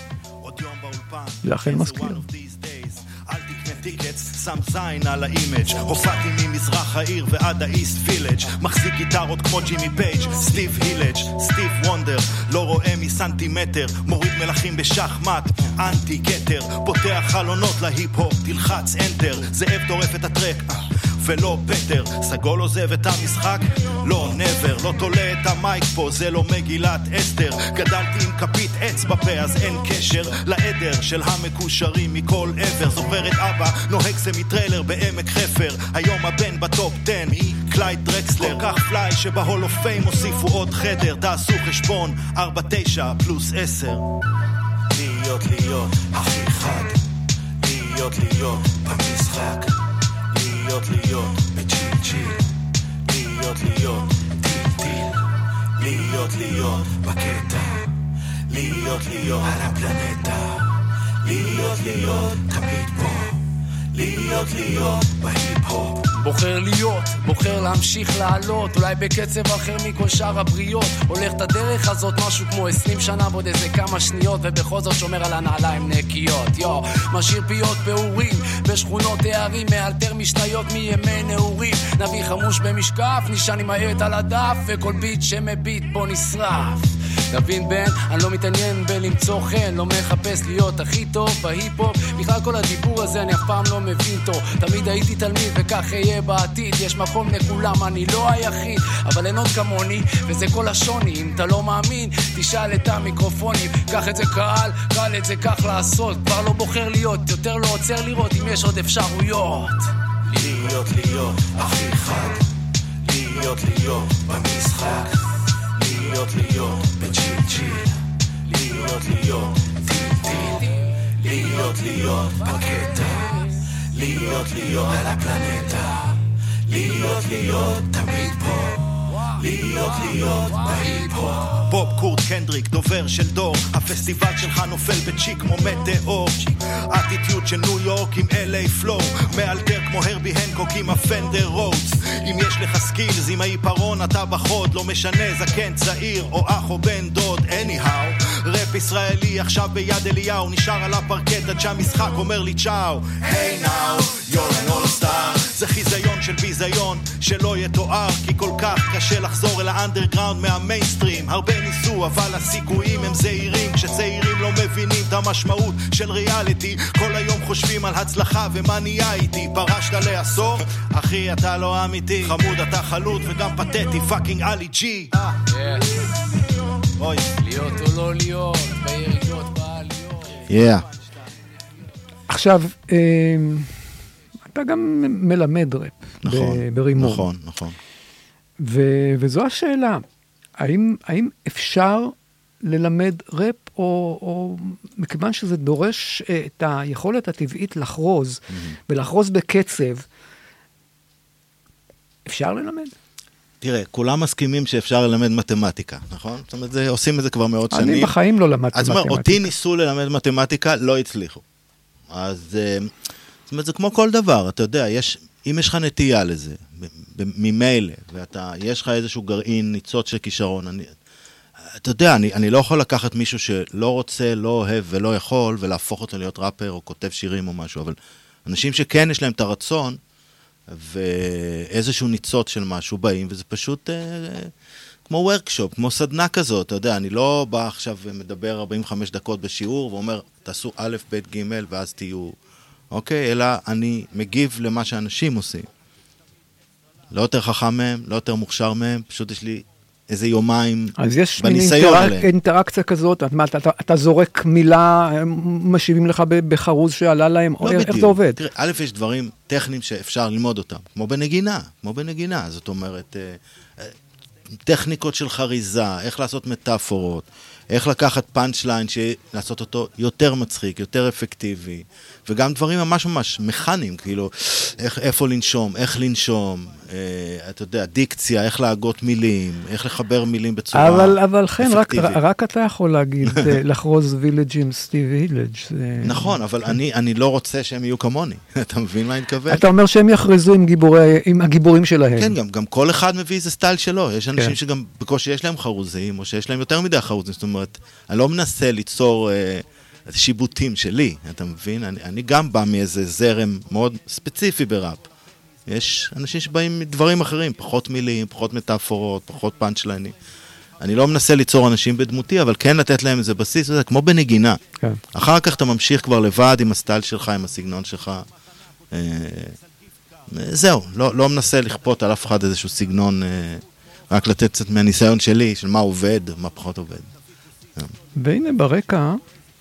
זה אכן מזכיר. אל תקנה טיקטס, שם זין על האימג' הופעתי ממזרח העיר ועד האיסט וילג' מחזיק גיטרות כמו ג'ימי פייג' סטיב הילג' סטיב וונדר לא רואה מסנטימטר מוריד מלכים בשחמט אנטי קטר פותח חלונות להיפ-הופ תלחץ אנטר זאב טורף את הטרק ולא פטר סגול עוזב את המשחק לא נבר לא תולה את המייק פה זה לא מגילת אסתר גדלתי עם כפית עץ בפה אז אין קשר לעדר של המקושרים מכל עבר זוכר את אבא נוהג סמי טריילר בעמק חפר היום הבן בטופ עשר קלייד דרקסלר כך פליי שבהול אוף פיים הוסיפו עוד חדר תעשו חשבון ארבע תשע פלוס עשר להיות להיות הכי חד להיות להיות במשחק, להיות להיות בצ'יל צ'יל, להיות להיות טיל טיל, להיות להיות בקטע, להיות להיות על הפלנטה, להיות להיות תמיד פה, להיות להיות בהיפ-הופ. בוחר להיות, בוחר להמשיך לעלות, אולי בקצב אחר מכל שאר הבריות. הולך את הדרך הזאת משהו כמו עשרים שנה ועוד איזה כמה שניות, ובכל זאת שומר על הנעליים נקיות. יו, משאיר פיות פעורים בשכונות הערים, מאלתר משניות מימי נעורים. נביא חמוש במשקף, נשען עם העט על הדף, וכל ביט שמביט בו נשרף. תבין בן, אני לא מתעניין בלמצוא חן, לא מחפש להיות הכי טוב בהיפ-הופ. בכלל כל הדיבור הזה אני אף פעם לא מבין טוב. תמיד הייתי תלמיד וכך אהיה בעתיד. יש מקום לכולם, אני לא היחיד, אבל אין עוד כמוני, וזה כל השוני. אם אתה לא מאמין, תשאל את המיקרופונים. קח את זה קהל, קל את זה כך לעשות. כבר לא בוחר להיות, יותר לא עוצר לראות אם יש עוד אפשרויות. להיות להיות הכי חד, להיות להיות במשחק, להיות להיות בצ'יל צ'יל, להיות להיות טיל טיל, להיות להיות בקטע, להיות להיות על הפלנטה, להיות להיות תמיד פה, להיות להיות בהיפ-הופ. בוב קורט קנדריק, דובר של דור, הפסטיבל שלך נופל בצ'יק כמו מטאור. אטיטיוד של ניו יורק עם אל איי פלואו, מאלתר כמו הרבי הנקוק עם הפנדר רודס. אם יש לך סקילס, עם העיפרון אתה בחוד, לא משנה זקן צעיר או אח או בן דוד. anyhow, רפ ישראלי עכשיו ביד אליהו, נשאר על הפרקט עד שהמשחק אומר לי צ'או. hey now, you're an all star, זה חיזיון של ביזיון שלא יתואר, כי כל כך קשה לחזור אל האנדרגראונד מהמיינסטרים. הרבה ניסו אבל הסיכויים הם זהירים, כשצעירים לא מבינים את המשמעות של ריאליטי, כל היום חושבים על הצלחה ומה נהיה איתי. פרשת לעשור, אחי אתה לא אמיתי, חמוד אתה חלוט וגם פתטי, פאקינג אלי ג'י. אוי, להיות או לא להיות, בירידות בעליות. יאה. עכשיו, אתה גם מלמד ראפ. נכון, ברימון. נכון, נכון. וזו השאלה, האם, האם אפשר ללמד ראפ, או, או מכיוון שזה דורש את היכולת הטבעית לחרוז, mm-hmm. ולחרוז בקצב, אפשר ללמד? תראה, כולם מסכימים שאפשר ללמד מתמטיקה, נכון? זאת אומרת, זה, עושים את זה כבר מאות אני שנים. אני בחיים לא למדתי מתמטיקה. אז אומר, אותי ניסו ללמד מתמטיקה, לא הצליחו. אז, זאת אומרת, זה כמו כל דבר, אתה יודע, יש, אם יש לך נטייה לזה, ממילא, ואתה, יש לך איזשהו גרעין, ניצוץ של כישרון, אני, אתה יודע, אני, אני לא יכול לקחת מישהו שלא רוצה, לא אוהב ולא יכול, ולהפוך אותו להיות ראפר או כותב שירים או משהו, אבל אנשים שכן יש להם את הרצון, ואיזשהו ניצוץ של משהו באים, וזה פשוט אה, כמו וורקשופ, כמו סדנה כזאת, אתה יודע, אני לא בא עכשיו ומדבר ארבעים וחמש דקות בשיעור, ואומר, תעשו א', ב', ג', ואז תהיו, אוקיי, אלא אני מגיב למה שאנשים עושים. לא יותר חכם מהם, לא יותר מוכשר מהם, פשוט יש לי איזה יומיים בניסיון עליהם. אז יש אינטראק, אינטראקציה כזאת, אתה, אתה, אתה זורק מילה, משיבים לך בחרוז שעלה להם, לא איך בדיוק. זה עובד? תראה, א', יש דברים טכניים שאפשר ללמוד אותם, כמו בנגינה, כמו בנגינה, זאת אומרת, טכניקות של חריזה, איך לעשות מטאפורות, איך לקחת פאנץ' ליין, לעשות אותו יותר מצחיק, יותר אפקטיבי, וגם דברים ממש ממש מכניים, כאילו, איך, איפה לנשום, איך לנשום, אה, אתה יודע, דיקציה, איך להגות מילים, איך לחבר מילים בצורה אבל, אבל כן, רק, רק אתה יכול להגיד, לחרוז וילג' עם סטיב הילג'. זה... נכון, אבל כן. אני, אני לא רוצה שהם יהיו כמוני. אתה מבין מה אני מתכוון? אתה אומר שהם יחרזו עם, גיבורי, עם הגיבורים שלהם. כן, גם, גם כל אחד מביא איזה סטייל שלו. יש אנשים כן. שגם בקושי יש להם חרוזים, או שיש להם יותר מדי חרוזים. זאת אומרת, אני לא מנסה ליצור אה, שיבוטים שלי, אתה מבין? אני, אני גם בא מאיזה זרם מאוד ספציפי בראפ. יש אנשים שבאים מדברים אחרים, פחות מילים, פחות מטאפורות, פחות פאנצ'ליינים. אני לא מנסה ליצור אנשים בדמותי, אבל כן לתת להם איזה בסיס, זה כמו בנגינה. כן. אחר כך אתה ממשיך כבר לבד עם הסטייל שלך, עם הסגנון שלך. אה, זהו, לא, לא מנסה לכפות על אף אחד איזשהו סגנון, אה, רק לתת קצת מהניסיון שלי, של מה עובד, מה פחות עובד. והנה ברקע,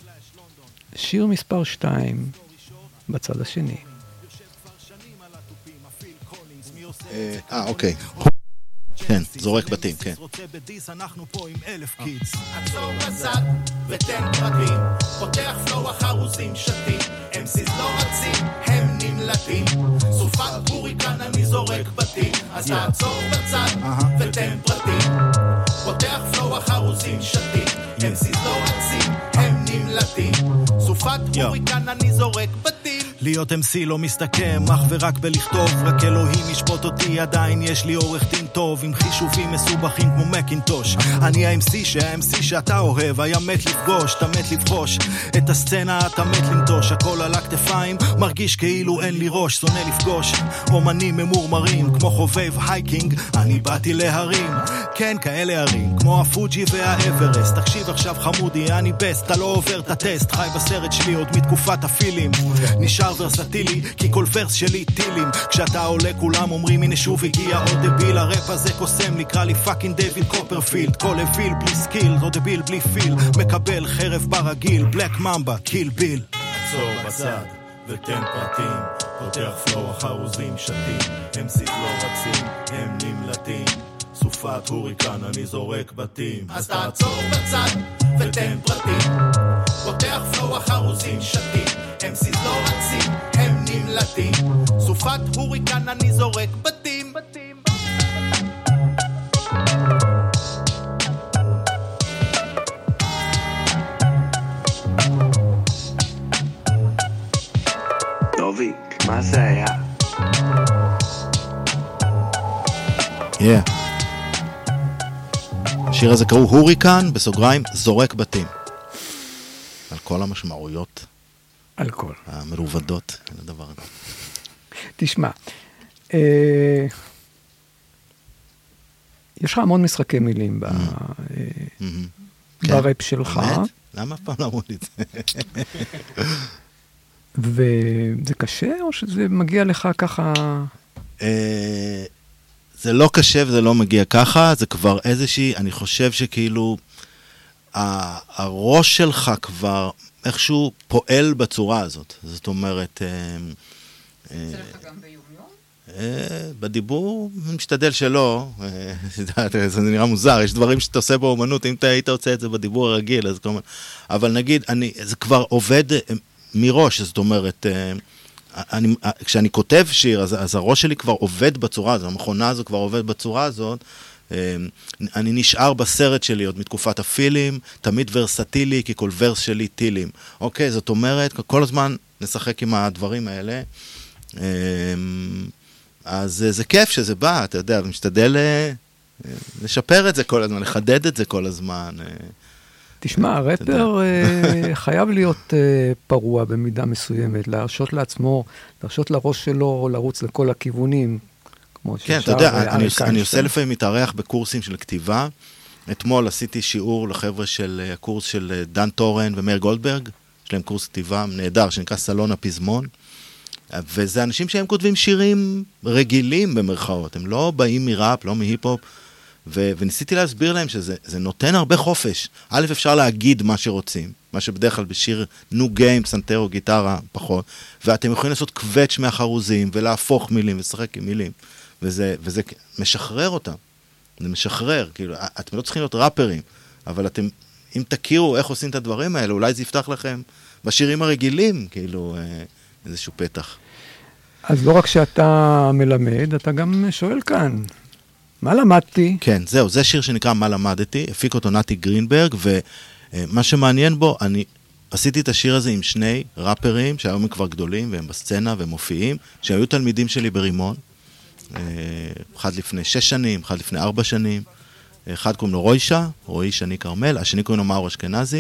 שיר מספר שתיים, בצד השני. אה, אוקיי. כן, זורק בתים, כן. אנחנו פה עם אלף קידס. עצור בצד ותן פרטים, פותח פלו החרוזים שתים, הם סיז לא רצים, הם נמלטים, סופת הוריקן אני זורק בתים, אז תעצור בצד ותן פרטים, פותח פלו החרוזים שתים, הם סיז לא רצים, הם נמלטים, סופת הוריקן אני זורק בתים. להיות אם סי לא מסתכם, אך ורק בלכתוב, רק אלוהים ישפוט אותי, עדיין יש לי עורך דין טוב, עם חישובים מסובכים כמו מקינטוש. אני ה-אם סי שה-אם סי שאתה אוהב, היה מת לפגוש, אתה מת לבחוש, את הסצנה אתה מת למתוש, הכל על הכתפיים, מרגיש כאילו אין לי ראש, שונא לפגוש, אומנים ממורמרים, כמו חובב הייקינג, אני באתי להרים, כן כאלה הרים, כמו הפוג'י והאברסט, תקשיב עכשיו חמודי, אני בסט, אתה לא עובר את הטסט, חי בסרט שלי עוד מתקופת הפילים, נשאר ורסטילי, כי כל ורס שלי טילים, כשאתה עולה כולם אומרים הנה שוב הגיע עוד דביל, הרפ הזה קוסם, נקרא לי פאקינג דיוויד קופרפילד, כל אביל בלי סקיל, עוד דביל בלי פיל, מקבל חרב ברגיל, בלק ממבה, קיל ביל. עצור בצד ותן פרטים, פותח פלו החרוזים שתים, הם סיז לא רצים, הם נמלטים, סופת הוריקן אני זורק בתים, אז תעצור בצד ותן פרטים, פותח פלו החרוזים שתים, הם סיז לא רצים, הם נמלטים, סופת הוריקן אני זורק בתים. דובי, מה זה היה? Yeah. השיר הזה קראו הוריקן, בסוגריים, זורק בתים. על כל המשמעויות. על כל. המרובדות, אין הדבר הזה. תשמע, אה, יש לך המון משחקי מילים בראפ שלך. באמת? למה אף פעם לא אמרו לי את זה? וזה קשה או שזה מגיע לך ככה? זה לא קשה וזה לא מגיע ככה, זה כבר איזושהי, אני חושב שכאילו, הראש שלך כבר איכשהו פועל בצורה הזאת. זאת אומרת... זה לך גם ביומיום? בדיבור, משתדל שלא, זה נראה מוזר, יש דברים שאתה עושה באומנות, אם אתה היית עושה את זה בדיבור הרגיל, אז כלומר, אבל נגיד, זה כבר עובד מראש, זאת אומרת, אני, כשאני כותב שיר, אז, אז הראש שלי כבר עובד בצורה הזאת, המכונה הזו כבר עובד בצורה הזאת, אני נשאר בסרט שלי עוד מתקופת הפילים, תמיד ורסטילי, כי כל ורס שלי טילים. אוקיי, זאת אומרת, כל הזמן נשחק עם הדברים האלה, אז זה כיף שזה בא, אתה יודע, ומשתדל לשפר את זה כל הזמן, לחדד את זה כל הזמן. תשמע, הרפר חייב להיות פרוע במידה מסוימת, להרשות לעצמו, להרשות לראש שלו, לרוץ לכל הכיוונים. כן, אתה יודע, אני עושה לפעמים מתארח בקורסים של כתיבה. אתמול עשיתי שיעור לחבר'ה של הקורס של דן טורן ומאיר גולדברג, יש להם קורס כתיבה נהדר, שנקרא סלון הפזמון, וזה אנשים שהם כותבים שירים רגילים במרכאות, הם לא באים מראפ, לא מהיפ-הופ, ו- וניסיתי להסביר להם שזה נותן הרבה חופש. א', אפשר להגיד מה שרוצים, מה שבדרך כלל בשיר נו גיים, פסנתר או גיטרה פחות, ואתם יכולים לעשות קווץ' מהחרוזים, ולהפוך מילים, ולשחק עם מילים, וזה, וזה משחרר אותם. זה משחרר, כאילו, אתם לא צריכים להיות ראפרים, אבל אתם, אם תכירו איך עושים את הדברים האלה, אולי זה יפתח לכם בשירים הרגילים, כאילו, איזשהו פתח. אז לא רק שאתה מלמד, אתה גם שואל כאן, מה למדתי? כן, זהו, זה שיר שנקרא מה למדתי, הפיק אותו נתי גרינברג, ומה שמעניין בו, אני עשיתי את השיר הזה עם שני ראפרים, שהיום הם כבר גדולים, והם בסצנה והם מופיעים, שהיו תלמידים שלי ברימון, אחד לפני שש שנים, אחד לפני ארבע שנים, אחד קוראים לו רוישה, רועי שני קרמל, השני קוראים לו מאור אשכנזי,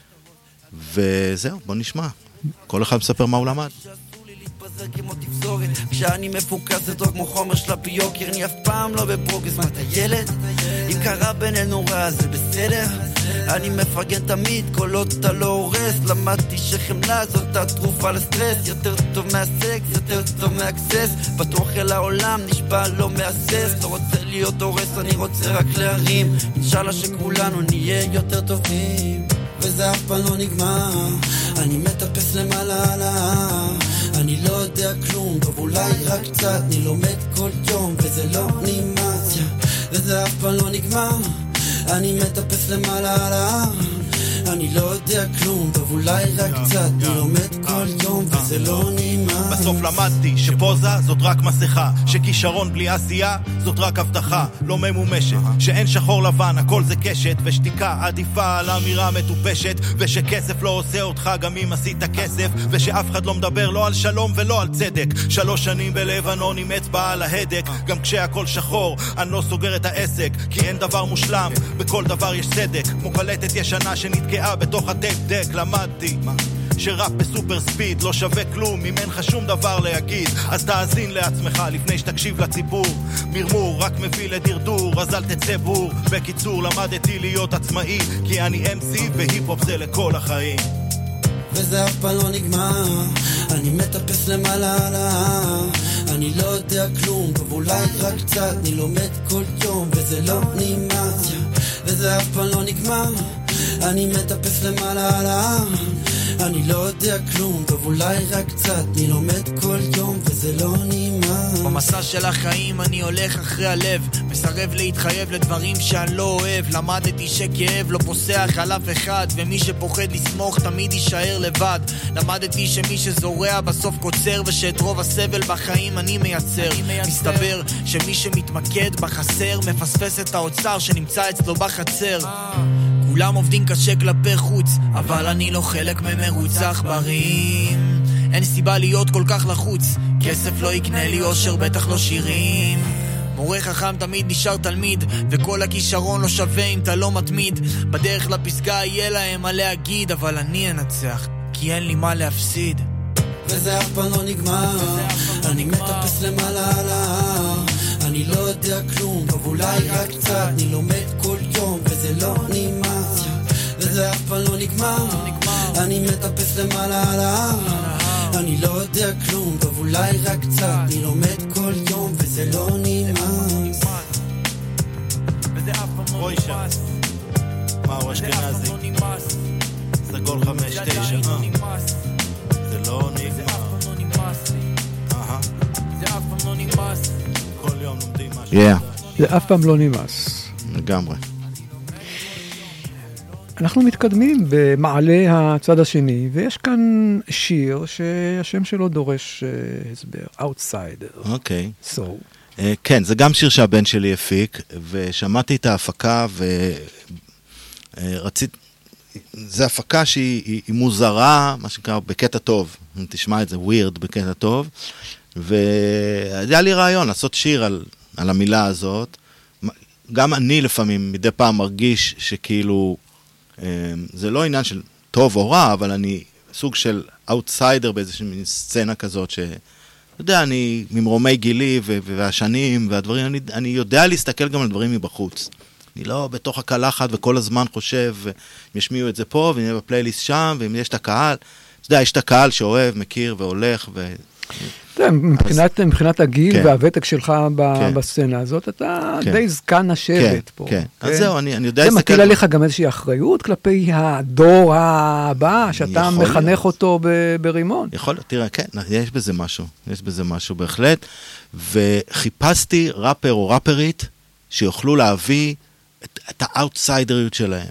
וזהו, בוא נשמע. כל אחד מספר מה הוא למד. כמו תפזורת, כשאני מפוקס זה טוב כמו חומר של הפיוקר, אני אף פעם לא בפרוגס. מה אתה ילד? אם קרה בינינו רע זה בסדר, אני מפרגן תמיד כל עוד אתה לא הורס. למדתי שחמלה זאת התרופה לסטרס, יותר טוב מהסקס, יותר טוב מהאקסס, בטוח אל העולם נשבע לא מהסס. לא רוצה להיות הורס, אני רוצה רק להרים, אינשאללה שכולנו נהיה יותר טובים, וזה אף פעם לא נגמר. אני מטפס למעלה על ההר, אני לא יודע כלום, טוב אולי רק קצת, אני לומד כל יום וזה לא נמאס, וזה אני מטפס למעלה על ההר, אני לא יודע כלום, טוב אולי רק קצת, אני לומד כל יום וזה לא נמאס. בסוף למדתי שפוזה זאת רק מסכה, שכישרון בלי עשייה זאת רק הבטחה לא ממומשת, שאין שחור לבן, הכל זה קשת, ושתיקה עדיפה על אמירה מטופשת, ושכסף לא עושה אותך גם אם עשית כסף, ושאף אחד לא מדבר לא על שלום ולא על צדק. שלוש שנים בלבנון עם אצבע על ההדק, גם כשהכל שחור אני לא סוגר את העסק, כי אין דבר מושלם, בכל דבר יש צדק, כמו קלטת ישנה שנתקעה בתוך הטייפ דק. למדתי שראפ בסופר ספיד לא שווה כלום אם אין לך שום דבר להגיד, אז תאזין לעצמך לפני שתקשיב לציבור, מרמור רק מביא לדרדור, אז אל תצא בור. בקיצור למדתי להיות עצמאי, כי אני אם סי והיפ-הופ זה לכל החיים, וזה אף פעם לא נגמר, אני מטפס למעלה על ההר, אני לא יודע כלום, טוב אולי רק קצת, אני לומד כל יום וזה לא נמאס, וזה אף פעם לא נגמר, אני מטפס למעלה על ההר, אני לא יודע כלום, טוב אולי רק קצת, אני לומד כל יום וזה לא נמאס. במסע של החיים אני הולך אחרי הלב, מסרב להתחייב לדברים שאני לא אוהב, למדתי שכאב לא פוסח על אף אחד, ומי שפוחד לסמוך תמיד יישאר לבד. למדתי שמי שזורע בסוף קוצר, ושאת רוב הסבל בחיים אני מייצר, מסתבר שמי שמתמקד בחסר מפספס את האוצר שנמצא אצלו בחצר. כולם עובדים קשה כלפי חוץ, אבל אני לא חלק ממרוץ עכברים, אין סיבה להיות כל כך לחוץ, כסף לא יקנה לי אושר, בטח לא שירים. מורה חכם תמיד נשאר תלמיד, וכל הכישרון לא שווה אם אתה לא מתמיד, בדרך לפסגה יהיה להם מה להגיד, אבל אני אנצח, כי אין לי מה להפסיד. וזה אף פעם לא נגמר, אני מטפס למעלה על ההר, אני לא יודע כלום, טוב אולי רק קצת, אני לומד כל יום וזה לא נמאס, וזה אף פעם לא נגמר, אני מטפס למעלה על ההר, אני לא יודע כלום, טוב אולי רק קצת, אני לומד כל יום וזה לא נמאס. רואי שם מאור אשכנזי סגול חמש תשע, זה לא נגמר, זה אף פעם לא נמאס, כל יום לומדים משהו, זה אף פעם לא נמאס לגמרי. אנחנו מתקדמים במעלה הצד השני, ויש כאן שיר שהשם שלו דורש uh, הסבר, Outsider. אוקיי. Okay. So. Uh, כן, זה גם שיר שהבן שלי הפיק, ושמעתי את ההפקה, ורצית, uh, זה הפקה שהיא היא, היא מוזרה, מה שנקרא, בקטע טוב. תשמע את זה, weird בקטע טוב. והיה לי רעיון לעשות שיר על, על המילה הזאת. גם אני לפעמים מדי פעם מרגיש שכאילו, זה לא עניין של טוב או רע, אבל אני סוג של אאוטסיידר באיזושהי סצנה כזאת, שאתה יודע, אני ממרומי גילי והשנים והדברים, אני, אני יודע להסתכל גם על דברים מבחוץ. אני לא בתוך הקלחת וכל הזמן חושב, אם ישמיעו את זה פה, ואם יהיה בפלייליסט שם, ואם יש את הקהל, אתה יודע, יש את הקהל שאוהב, מכיר והולך, ו... מבחינת, מבחינת הגיל והוותק שלך בסצנה הזאת, אתה די זקן השבט פה. כן, אז זהו, אני יודע... זה מטיל עליך גם איזושהי אחריות כלפי הדור הבא, שאתה מחנך אותו ברימון. יכול, תראה, כן, יש בזה משהו, יש בזה משהו בהחלט, וחיפשתי ראפר או ראפרית שיוכלו להביא את האוטסיידריות שלהם.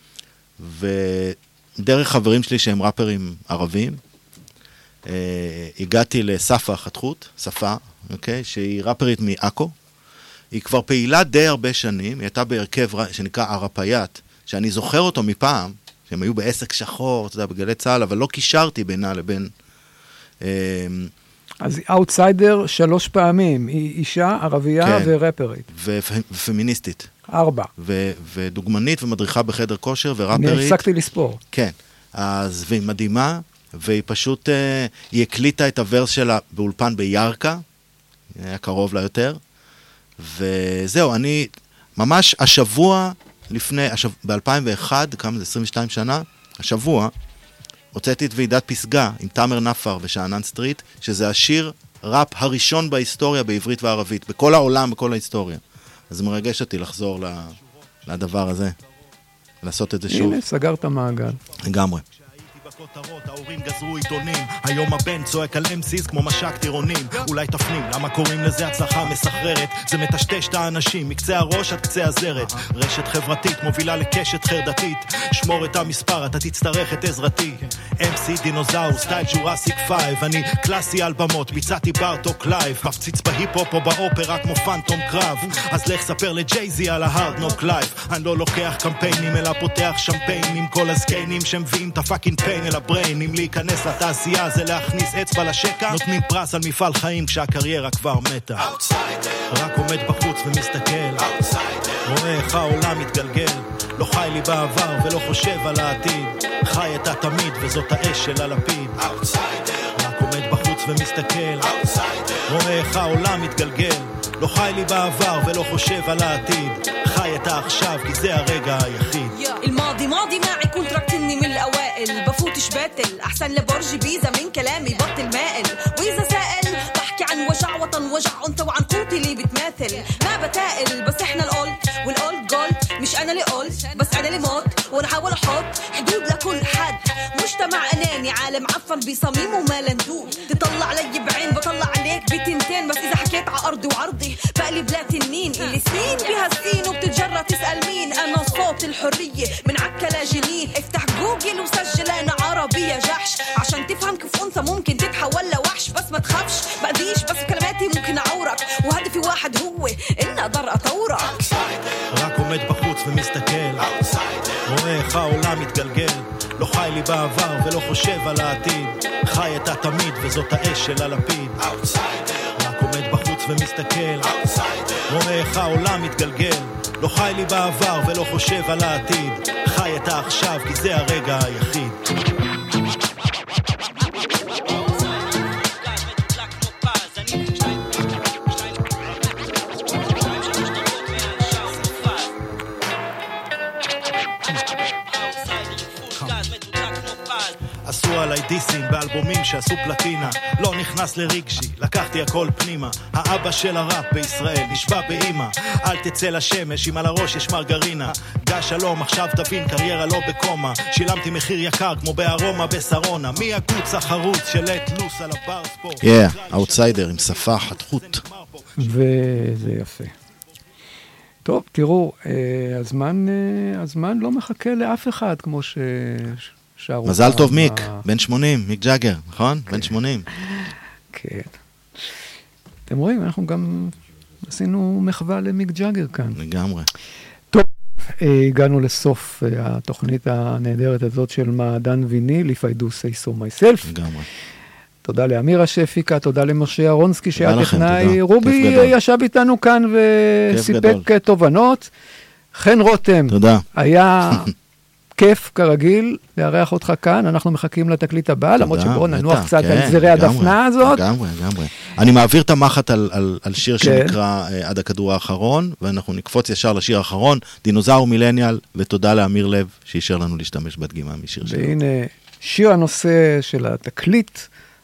ודרך חברים שלי שהם ראפרים ערבים, Uh, הגעתי לספה חתכות, שפה, okay, שהיא ראפרית מאקו. היא כבר פעילה די הרבה שנים, היא הייתה בהרכב שנקרא ערפאית, שאני זוכר אותו מפעם, שהם היו בעסק שחור, אתה יודע, בגלי צהל, אבל לא קישרתי בינה לבין... Uh, אז אאוטסיידר שלוש פעמים, היא אישה, ערבייה כן. ורפרית. ופמיניסטית. ארבע. ו- ודוגמנית ומדריכה בחדר כושר ורפרית. אני הפסקתי לספור. כן, אז והיא מדהימה, והיא פשוט, היא הקליטה את הוורס שלה באולפן בירקה, היה קרוב לה יותר, וזהו, אני ממש השבוע לפני, ב-אלפיים ואחת, כמה זה, עשרים ושתיים שנה, השבוע, הוצאתי את ועידת פסגה עם תאמר נפר ושענן סטריט, שזה השיר ראפ הראשון בהיסטוריה בעברית וערבית, בכל העולם, בכל ההיסטוריה. אז מרגש אותי לחזור לדבר הזה, לעשות את זה שוב. הנה, סגרת מעגל. לגמרי. בכותרות, ההורים גזרו עיתונים, היום הבן צועק על אמסיס כמו משק טירונים. אולי תפנים למה קוראים לזה הצלחה מסחררת, זה מטשטש את האנשים מקצה הראש עד קצה הזרת. רשת חברתית מובילה לקשת חרדתית, שמור את המספר אתה תצטרך את עזרתי. אם סי דינוזאור סטייל ג'ורסיק פייב, אני קלאסי על במות, ביצעתי בארטוק לייב, מפציץ בהיפ-הופ או באופרה כמו פנטום קרב. אז לך ספר לג'ייזי על ההארד נוק לייב. אני לא לוקח קמפיינים אלא פותח שמפיין עם כל הזקיינים שמביאים את הפאקינג פיין אל הבריין. אם להיכנס לתעשייה זה להכניס אצבע לשקע, נותנים פרס על מפעל חיים כשהקריירה כבר מתה. רק עומד בחוץ ומסתכל, רואה איך העולם מתגלגל, לא חי לי בעבר ולא חושב על העתיד, חי את התמיד וזאת האש של הלפיד. רק עומד בחוץ ומסתכל, רואה איך העולם מתגלגל, לא חי לי בעבר ולא חושב על העתיד, חי את העכשיו כי זה הרגע היחיד. الماضي ماضي معي كنت ركتني من الأوائل بفوتش باتل أحسن لبرج بيزا من كلامي بطل مائل وإذا سائل بحكي عن وجع وطن وجع أنت وعن قوتي اللي بتماثل ما بتائل بس إحنا القلت والقلت قلت مش أنا اللي قلت بس أنا اللي موت وأنا حاول أحط حدود لكل حد مجتمع أناني عالم عفن بصميم وما لندود تطلع لي بعين بطلع عليك بتنتين بس إذا حكيت ع أرضي وعرضي بقلب لا تنين اللي سنين بها السين وبتتجرى تسأل مين أنا صوت الحرية من عكلا جنين افتح جوجل وسجل أنا عربية جحش عشان تفهم كيف أنثى ممكن تتحول لوحش بس ما تخافش بقديش بس كلماتي ممكن أعورك وهدفي واحد هو إن أقدر أطورك. רק עומד בחוץ ומסתכל, רואה איך העולם מתגלגל, לא חי לי בעבר ולא חושב על העתיד, חי את התמיד וזאת האש של הלפיד. רק עומד בחוץ ומסתכל, רואה איך העולם מתגלגל, לא חי לי בעבר ולא חושב על העתיד, חי את העכשיו כי זה הרגע היחיד. עשו עליי דיסים באלבומים שעשו פלטינה, לא נכנס לרגשי, לקחתי הכל פנימה. האבא של הראפ בישראל נשבע באמא, אל תצא לשמש אם על הראש יש מרגרינה. גש שלום עכשיו תבין קריירה לא בקומה, שילמתי מחיר יקר כמו בארומה בסרונה. מי הקוץ החרוץ של את לוס על הבר ספורט? כן, האוטסיידר עם שפה חתכות. וזה יפה. טוב, תראו, הזמן, הזמן לא מחכה לאף אחד כמו ש... מזל טוב מיק, בן שמונים, מיק ג'אגר, נכון? בן שמונים. כן. אתם רואים, אנחנו גם עשינו מחווה למיק ג'אגר כאן. לגמרי. טוב, הגענו לסוף התוכנית הנהדרת הזאת של מעדן ויניל, If I do say so myself. לגמרי. תודה לאמירה שהפיקה, תודה למשה ירונסקי שהיה טכנאי. רובי ישב איתנו כאן וסיפק תובנות. חן רותם. תודה. היה... כיף כרגיל לארח אותך כאן, אנחנו מחכים לתקליט הבא, למרות שבואו ננוח קצת על זרי הדפנה הזאת. לגמרי, לגמרי. אני מעביר את המחט על שיר שנקרא עד הכדור האחרון, ואנחנו נקפוץ ישר לשיר האחרון, דינוזאור מילניאל, ותודה לאמיר לב שאישר לנו להשתמש בדגימה משיר שלו. והנה, שיר הנושא של התקליט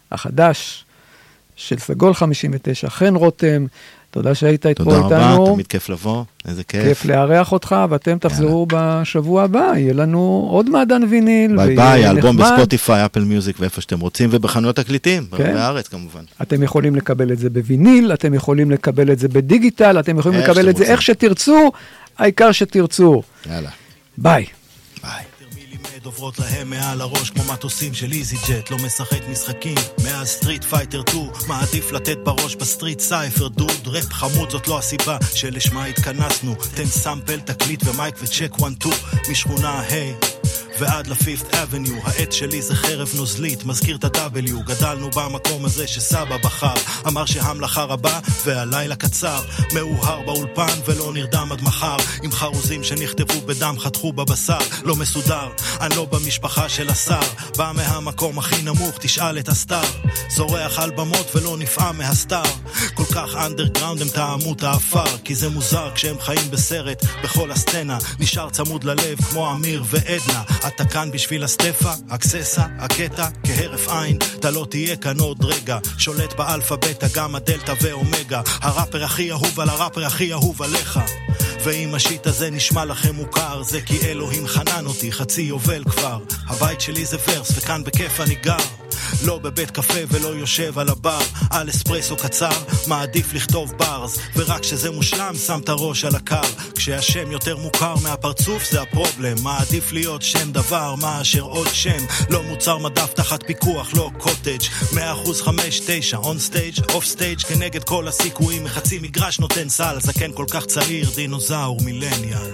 החדש של סגול חמישים ותשע, חן רותם, תודה שהיית פה איתנו. תודה רבה, תמיד כיף לבוא, איזה כיף. כיף לארח אותך, ואתם תחזרו בשבוע הבא, יהיה לנו עוד מעדן ויניל. ביי ביי, האלבום בספוטיפיי, אפל מיוזיק ואיפה שאתם רוצים, ובחנויות תקליטים, בארץ כמובן. אתם יכולים לקבל את זה בוויניל, אתם יכולים לקבל את זה בדיגיטל, אתם יכולים לקבל את זה איך שתרצו, העיקר שתרצו. יאללה. ביי. ביי. עוברות להם מעל הראש כמו מטוסים של איזי ג'ט, לא משחק משחקים מאז סטריט פייטר שתיים, מעדיף לתת בראש בסטריט סייפר דוד, רפ חמוד זאת לא הסיבה שלשמה התכנסנו, תן סאמפל תקליט ומייק וצ'ק וואן טו משכונה היי ועד לפיפט אבניו, העט שלי זה חרב נוזלית, מזכיר את ה-W, גדלנו במקום הזה שסבא בחר, אמר שהמלאכה רבה והלילה קצר, מאוהר באולפן ולא נרדם עד מחר, עם חרוזים שנכתבו בדם חתכו בבשר, לא מסודר, אני לא במשפחה של השר, בא מהמקום הכי נמוך, תשאל את הסטאר, זורח על במות ולא נפעם מהסטאר, כל כך אנדרגראונד הם טעמו את האפר, כי זה מוזר כשהם חיים בסרט, בכל הסצנה, נשאר צמוד ללב כמו אמיר ועדנה, אתה כאן בשביל הסטפה, אקססה, הקטע, כהרף עין, אתה לא תהיה כאן עוד רגע, שולט באלפא, בטא, גמא, דלטה ואומגה, הראפר הכי אהוב על הראפר הכי אהוב עליך, ואם השיט הזה נשמע לכם מוכר, זה כי אלוהים חנן אותי, חצי יובל כבר. הבית שלי זה ורס וכאן בכיף אני גר, לא בבית קפה ולא יושב על הבר, על אספרסו קצר, מעדיף לכתוב ברז, ורק כשזה מושלם שם את הראש על הקר. כשהשם יותר מוכר מהפרצוף זה הפרובלם, מעדיף להיות שם דבר מאשר עוד שם, לא מוצר מדף תחת פיקוח, לא קוטג' מאה אחוז חמש תשע, און סטייג' אוף סטייג' כנגד כל הסיכויים, מחצי מגרש נותן סל, זקן כל כך צעיר, דינוזאור מילניאל.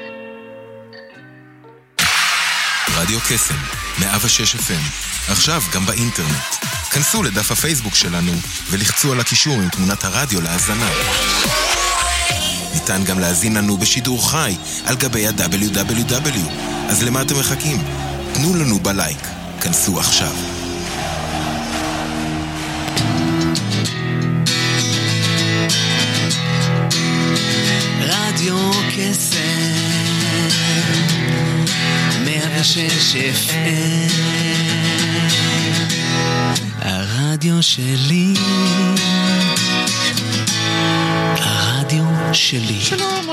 רדיו קסם, מאה ושש אף אם, עכשיו גם באינטרנט. כנסו לדף הפייסבוק שלנו ולחצו על הקישור עם תמונת הרדיו להאזנה. ניתן גם להאזין לנו בשידור חי על גבי ה-דאבליו דאבליו דאבליו. אז למה אתם מחכים? תנו לנו בלייק. כנסו עכשיו. רדיו קסם מאה ושש אף אם, הרדיו שלי, הרדיו שלי. שלום.